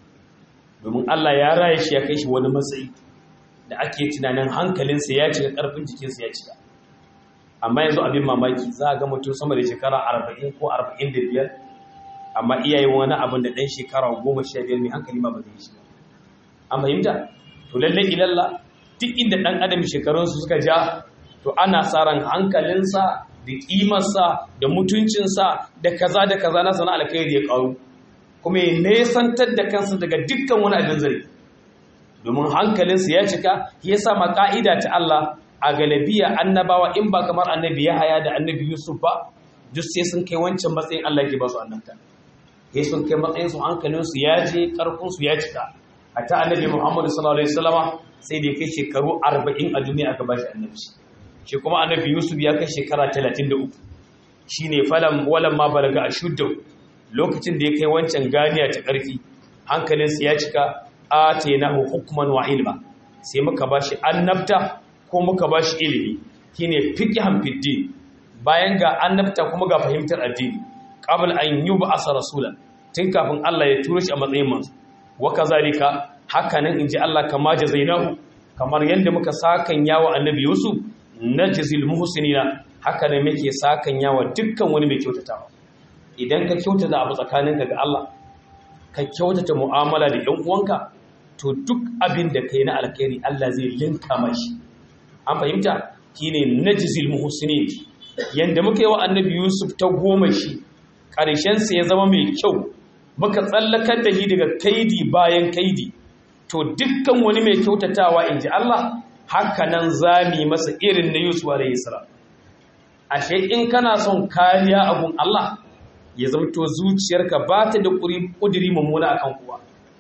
domin Allah ya raye shi ya kai shi wani matsayi da ake tunanin hankalinsa ya cika, ƙarfin jikinsa ya cika. Amma yanzu abin mamaki, za a ga mutum sama da shekara arba'in ko arba'in da biyar, amma iyaye wani abin da ɗan shekara goma sha biyar mai hankali ma ba zai shi ba. An fahimta? To lallai ilalla, duk inda ɗan adam shekarunsu suka ja, to ana sa ran hankalinsa da ƙimarsa da mutuncinsa da kaza da kaza na sana alkhairi ya ƙaru, kuma ya nesantar da kansa daga dukkan wani abin zari, domin hankalinsa ya cika. Ya sa ma ƙa'ida ta Allah a galabiya annabawa, in ba kamar annabi Yahaya da annabi Yusuf ba, duk sai sun kai wancan matsayin Allah ke ba su annabta. Sai sun kai matsayinsu, hankalinsu ya je, ƙarfinsu ya cika. A ta annabi Muhammadu sallallahu alaihi wasallama sai da ya kai shekaru arba'in a duniya aka ba shi annabci. Shi kuma annabi Yusuf ya kai shekara talatin da uku. Shi ne falan walan ma balaga ashuddu, lokacin da ya kai wancan ganiya ta ƙarfi, hankalinsu ya cika, atainahu hukman wa ilma, sai muka ba shi annabta ko muka ba shi ilimi, shine fiqhan fid din, bayan ga annabta kuma ga fahimtar addini. Qabl an yub'asa rasulan, tun kafin Allah ya turo shi a matsayin manzo. Wa kazalika, hakanan inji Allah, kama jazainahu, kamar yanda muka sakan yawa annabi Yusuf, najzil muhsinina, hakanan muke sakan yawa dukkan wani mai kyautatawa. Idan ka kyautata abu tsakaninka ga Allah, ka kyautata mu'amala da ƴan uwanka, to duk abin da kai na alkhairi Allah zai linka mashi. An fahimta? Shine najzil muhsinin. Yanda muka yi wa annabi Yusuf ta goma shi, ƙarshensa ya zama mai kyau, muka tsallakar da shi daga kaidi bayan kaidi, to dukkan wani mai kyautatawa inji Allah, haka nan zami masa irin na Yusuf alayhi salam. Ashe in kana son kariya abun Allah, ya zamto zuciyarka ba ta da ƙudiri mummuna akan kuwa.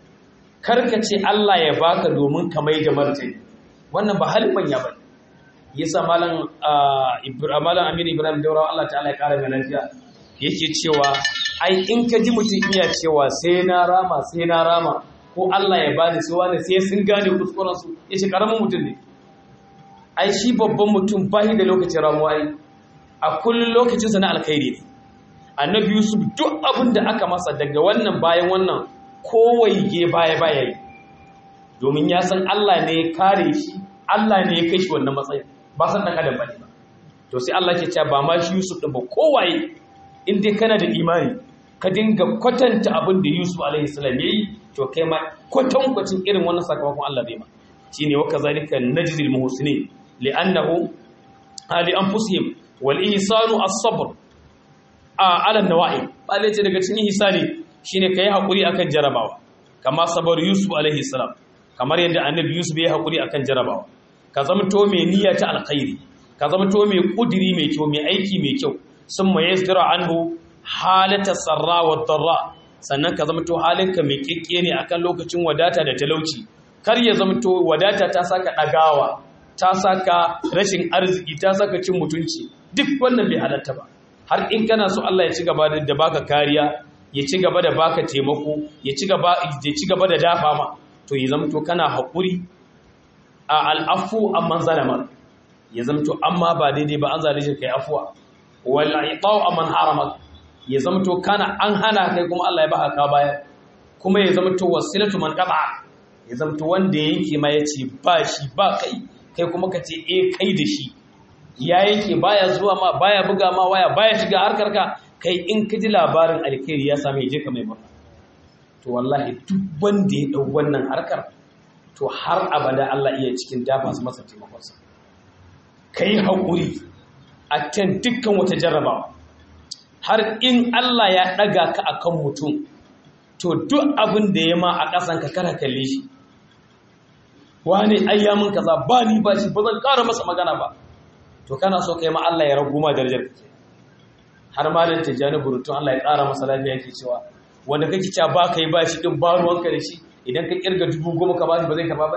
Karka ce Allah ya baka domin ka mai da martani, wannan ba halin manya ba. Yasa malam malam Amir Ibrahim Daurawa, Allah ta'ala ya kara mai lafiya, yake cewa ai in ka ji mutum iya cewa sai na rama sai na rama, ko Allah ya bani sai wani sai sun gane kuskuren su, ya shi karamin mutum ne. Ai shi babban mutum ba shi da lokacin ramuwa, ai a kullun lokacinsa na alkhairi ne. Annabi Yusuf duk abin da aka masa daga wannan bayan wannan kowaige baya baya yi, domin ya san Allah ne ya kare shi, Allah ne ya kai shi wannan matsayin, ba san dan adam bane ba. to sai Allah ke cewa ba ma shi Yusuf din ba kowaye in dai kana da imani ka dinga kwatanta abin da Yusuf alaihi salam yayi to kai ma kwatan kwatin irin wannan sakamakon Allah zai ma shine wa kazalika najzil muhsinin li'annahu ali anfusihim wal ihsanu as-sabr ala an-nawa'i bale ce daga cikin ihsani shine kai hakuri akan jarabawa kama sabar Yusuf alaihi salam kamar yadda annabi Yusuf ya hakuri akan jarabawa ka zama to mai niyya ta alkhairi ka zama to mai kudiri mai kyau mai aiki mai kyau summa yasdira anhu halata sarra wa darra sannan ka zama to halinka mai kikke ne akan lokacin wadata da talauci kar ya zama to wadata ta saka dagawa ta saka rashin arziki ta saka cin mutunci duk wannan bai halatta ba har in kana so Allah ya ci gaba da baka kariya ya ci gaba da baka taimako ya ci gaba ya ci gaba da dafa ma to ya zama to kana hakuri a al'afu amman zalama ya zama to amma ba daidai ba an zalunce kai afwa wal iqa'u amman harama ya zama to kana an hana kai kuma Allah ya baka ka bayar kuma ya zama to wasilatu man qata ya zama to wanda yake ma yace ba shi ba kai kai kuma ka ce eh kai da shi ya yake baya zuwa ma baya buga ma waya baya shiga harkar ka kai in ka ji labarin alkhairi ya same je ka mai murna to wallahi duk wanda ya dau wannan harkar to har abada Allah iya cikin dafa su masa taimakon sa kai hakuri a kan dukkan wata jarrabawa har in Allah ya ɗaga ka a kan mutum to duk abin da ya ma a ƙasan ka kara kalle shi wani ayyamin kaza ba ni ba shi ba zan ƙara masa magana ba to kana so kai ma Allah ya ragu ma darajar ka har ma da tijani burutun Allah ya ƙara masa lafiya yake cewa wanda kake cewa ba kai ba shi din ba ruwanka da shi idan ka kirga dubu goma ka ba shi ba zai karba ba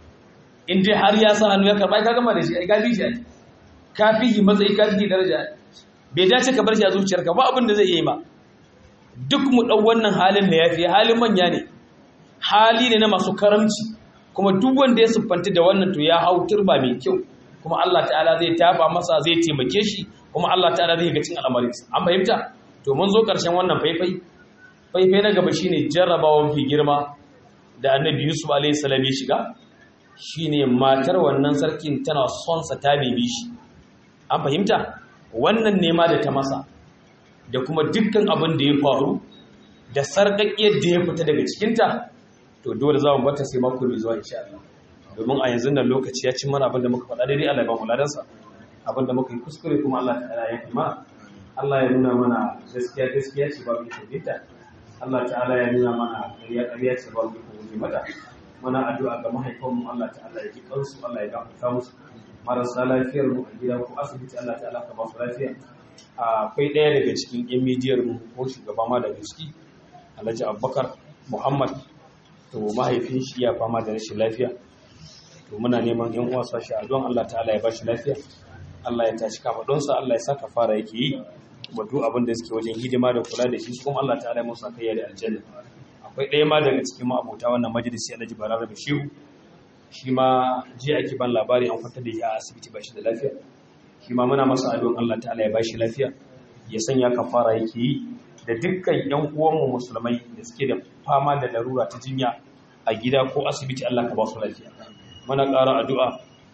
in dai har ya sa hannu ya karba ka gama da shi ai gafi shi kafihi matsayi kafihi daraja bai dace ka bar shi a zuciyarka ba abin da zai yi ma duk mu dau wannan halin da yafi halin manya ne hali ne na masu karamci kuma duk wanda ya siffanta da wannan to ya hau turba mai kyau kuma Allah ta'ala zai tafa masa zai taimake shi kuma Allah ta'ala zai ga cin al'amarin an fahimta to mun zo karshen wannan faifai faifai na gaba shine jarrabawan fi girma da annabi Yusuf alaihi salam ya shiga shine matar wannan sarkin tana son sa ta bibi shi an fahimta wannan nema da ta masa da kuma dukkan abin da ya faru da sarƙaƙiyar da ya fita daga cikinta to dole za mu bata sai mako mai zuwa insha Allah domin a yanzu nan lokaci ya ci mana abin da muka faɗa daidai Allah ya ba mu ladansa abin da muka yi kuskure kuma Allah ta'ala ya kuma Allah ya nuna mana gaskiya gaskiya ce ba mu tabbata Allah ta'ala ya nuna mana ƙarya ƙarya ce ba mu tabbata mata muna addu'a ga mahaifanmu Allah ta'ala ya ji kansu Allah ya gafarta musu marasa lafiyar mu a gida ko asibiti Allah ta'ala ka ba su lafiya akwai ɗaya daga cikin yan midiyar mu ko shugaba ma daga ciki Alhaji Abubakar Muhammad to mahaifin shi ya fama da rashin lafiya to muna neman yan uwa sashi addu'an Allah ta'ala ya ba shi lafiya Allah ya tashi kafadonsa Allah ya saka fara yake yi wato abin da suke wajen hidima da kula da shi kuma Allah ta'ala ya musa kai da aljanna akwai ɗaya ma daga cikin ma'abota wannan majalisi Alhaji Balarabe Shehu shi ma ji ake ban labari an kwanta da shi a asibiti ba shi da lafiya shi ma muna masa addu'an Allah ta'ala ya bashi lafiya ya sanya kafara yake yi da dukkan ƴan uwanmu musulmai da suke da fama da larura ta jinya a gida ko asibiti Allah ka ba su lafiya muna ƙara addu'a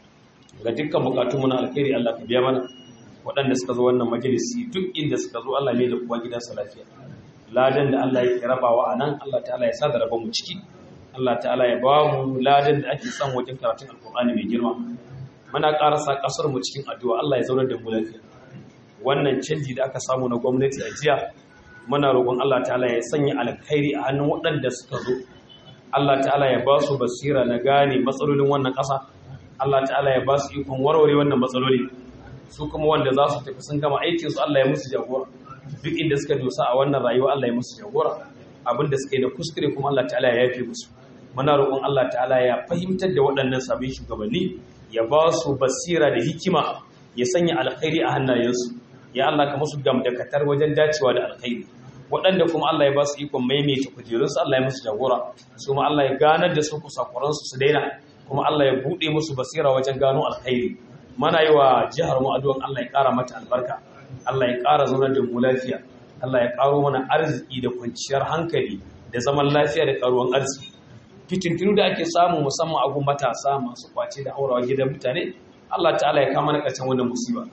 ga dukkan bukatunmu na alkhairi Allah ka biya mana waɗanda suka zo wannan majalisi duk inda suka zo Allah ne da kuwa gidansa lafiya ladan da Allah yake rabawa anan Allah ta'ala ya sa da rabon mu ciki Allah ta'ala ya ba mu ladan da ake son wajen karatun alkur'ani mai girma muna karasa kasar mu cikin addu'a Allah ya zaunar da mu lafiya wannan canji da aka samu na gwamnati a jiya muna roƙon Allah ta'ala ya sanya alkhairi a hannun waɗanda suka zo Allah ta'ala ya ba su basira na gane matsalolin wannan ƙasa Allah ta'ala ya ba su ikon warware wannan matsaloli su kuma wanda za su tafi sun gama aikin su Allah ya musu jagora duk inda suka dosa a wannan rayuwa Allah ya musu jagora abinda suka yi na kuskure kuma Allah ta'ala ya yafe musu muna roƙon Allah ta'ala ya fahimtar da waɗannan sabbin shugabanni ya ba su basira da hikima ya sanya alkhairi a hannayensu ya Allah ka musu gamdakatar wajen dacewa da alkhairi waɗanda kuma Allah ya ba su ikon maimaita kujerunsu Allah ya musu jagora su ma Allah ya ganar da su kusakuransu su daina kuma Allah ya buɗe musu basira wajen gano alkhairi mana yi wa jihar mu addu'an Allah ya ƙara mata albarka Allah ya ƙara zaunar da mu lafiya Allah ya ƙaro mana arziki da kwanciyar hankali da zaman lafiya da ƙaruwan arziki fitintunu da ake samu musamman agun matasa masu kwace da haurawa gidan mutane Allah ta'ala ya kama na ƙarshen wannan musiba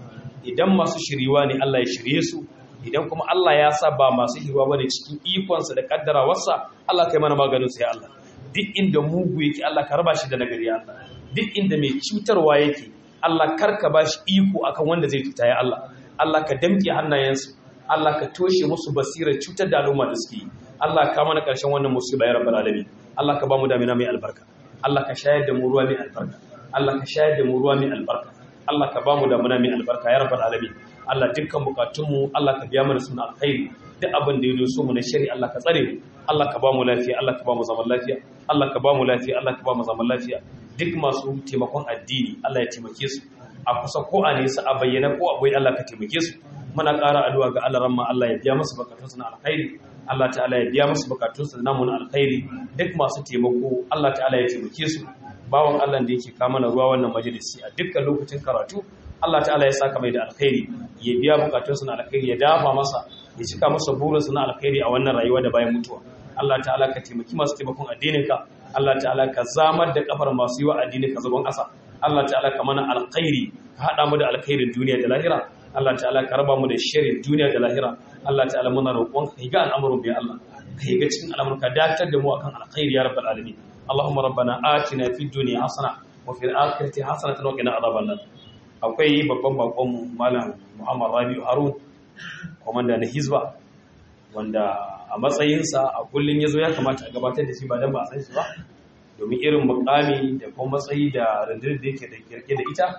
idan masu shiriwa ne Allah ya shirye su, idan kuma Allah ya sa ba masu shiriwa bane cikin ikonsa da kaddarawarsa Allah kai mana maganin sa ya Allah. Duk inda mugu yake Allah ka raba shi da nagari ya Allah. Duk inda mai cutarwa yake Allah karka ba shi iko akan wanda zai cuta ya Allah. Allah ka damke hannayensu, Allah ka toshe musu basirar cutar da al'umma da suke yi. Allah ka mana ƙarshen wannan musiba ya rabbal alamin. Allah ka ba mu damina mai albarka. Allah ka shayar da mu ruwa mai albarka. Allah ka shayar da mu ruwa mai albarka. Allah ka ba mu damina mai albarka ya rabbal alamin. Allah dukkan bukatunmu Allah ka biya mana suna alkhairi. Duk abin da ya doso mu na shari Allah ka tsare mu. Allah ka ba mu lafiya, Allah ka ba mu zaman lafiya. Allah ka ba mu lafiya, Allah ka ba mu zaman lafiya. Duk masu taimakon addini Allah ya taimake su. A kusa ko a nesa a bayyana ko a boye Allah ka taimake su. Muna ƙara addu'a ga Allah ramma Allah ya biya musu bukatunsu na alkhairi. Allah ta'ala ya biya musu bukatunsu na namu na alkhairi. Duk masu taimako Allah ta'ala ya taimake su. Bawan Allah da yake kama na ruwa wannan majalisi a dukkan lokacin karatu Allah ta'ala ya saka mai da alkhairi, ya biya bukatunsu na alkhairi, ya dafa masa, ya cika masa burinsu na alkhairi a wannan rayuwa da bayan mutuwa. Allah ta'ala ka taimaki masu taimakon addininka. Allah ta'ala ka zamar da kafar masu yi wa addini ka zagon ƙasa. Allah ta'ala ka mana alkhairi, ka haɗa mu da alkhairin duniya da lahira. Allah ta'ala ka raba mu da shirin duniya da lahira. Allah ta'ala muna roƙon ka higa al'amuran bai Allah, ka higa cikin al'amuran ka datar da mu akan alkhairi ya rabbal alamin. Allahumma rabbana atina fid dunya hasana wa fil akhirati hasanatan wa qina adhaban nar. Akwai babban bakon mu Malam Muhammad Rabi'u Harun, komanda na Hizba, wanda a matsayinsa a kullun yazo ya kamata a gabatar da shi ba dan ba a san shi ba, domin irin mukami da kuma matsayi da rundunar da yake da kirke da ita,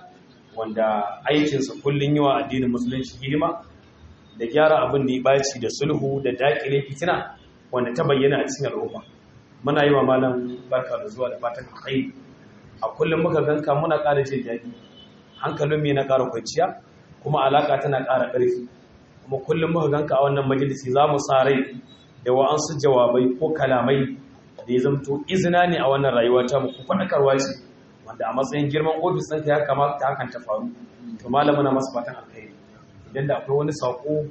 wanda aikinsa kullun yi wa addinin musulunci hidima da gyara abin da ya baci da sulhu da dakile fitina wanda ta bayyana a cikin al'umma. Muna yi wa malam barka da zuwa da fatan alkhairi. A kullum muka ganka muna ƙara jin daɗi, hankalin mai na ƙara kwanciya, kuma alaƙa tana ƙara ƙarfi. Kuma kullum muka ganka a wannan majalisi za mu sa rai da wa'ansu jawabai ko kalamai da ya zamto izina ne a wannan rayuwa ta mu, faɗakarwa ce wanda a matsayin girman ofis ɗinka ya kamata hakan ta faru. To malam muna masa fatan alkhairi. Idan da akwai wani saƙo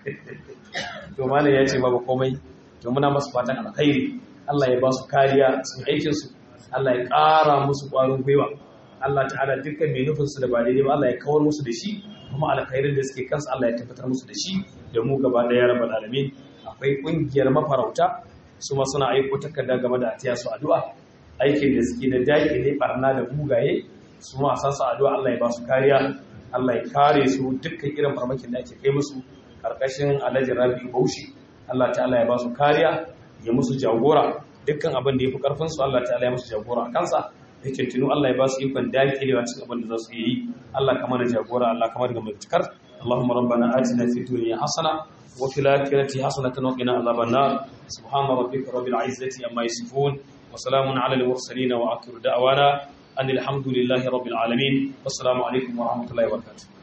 to malam ya ce babu komai, to muna masa fatan alkhairi. Allah ya ba su kariya cikin aikinsu, Allah ya ƙara musu ƙwarin gwiwa, Allah ta'ala dukkan mai nufinsu da ba daidai ba Allah ya kawar musu da shi, kuma alkhairin da suke kansu Allah ya tabbatar musu da shi da mu gaba ɗaya rabbal alamin. Akwai ƙungiyar mafarauta su ma suna aiko takarda game da atiya su addu'a, aikin da suke da dakile barna da bugaye su ma san su addu'a Allah ya ba su kariya, Allah ya kare su dukkan irin farmakin da ake kai musu karkashin Alhaji Rabi Bauchi. Allah ta'ala ya ba su kariya, ya musu jagora dukkan abin da ya fi ƙarfinsu. Allah ta'ala ya musu jagora a kansa da kirkinu. Allah ya ba su ikon dakilewa cikin abin da za su yi. Allah kamar da jagora, Allah kamar da mutukar. Allahumma rabbana atina fid dunya hasana wa fil akhirati hasanatan wa qina adhaban nar. Subhana rabbika rabbil izzati amma yasifun wa salamun ala al mursalin wa akhiru da'wana anil hamdulillahi rabbil alamin. Wassalamu alaikum wa rahmatullahi wa barakatuh.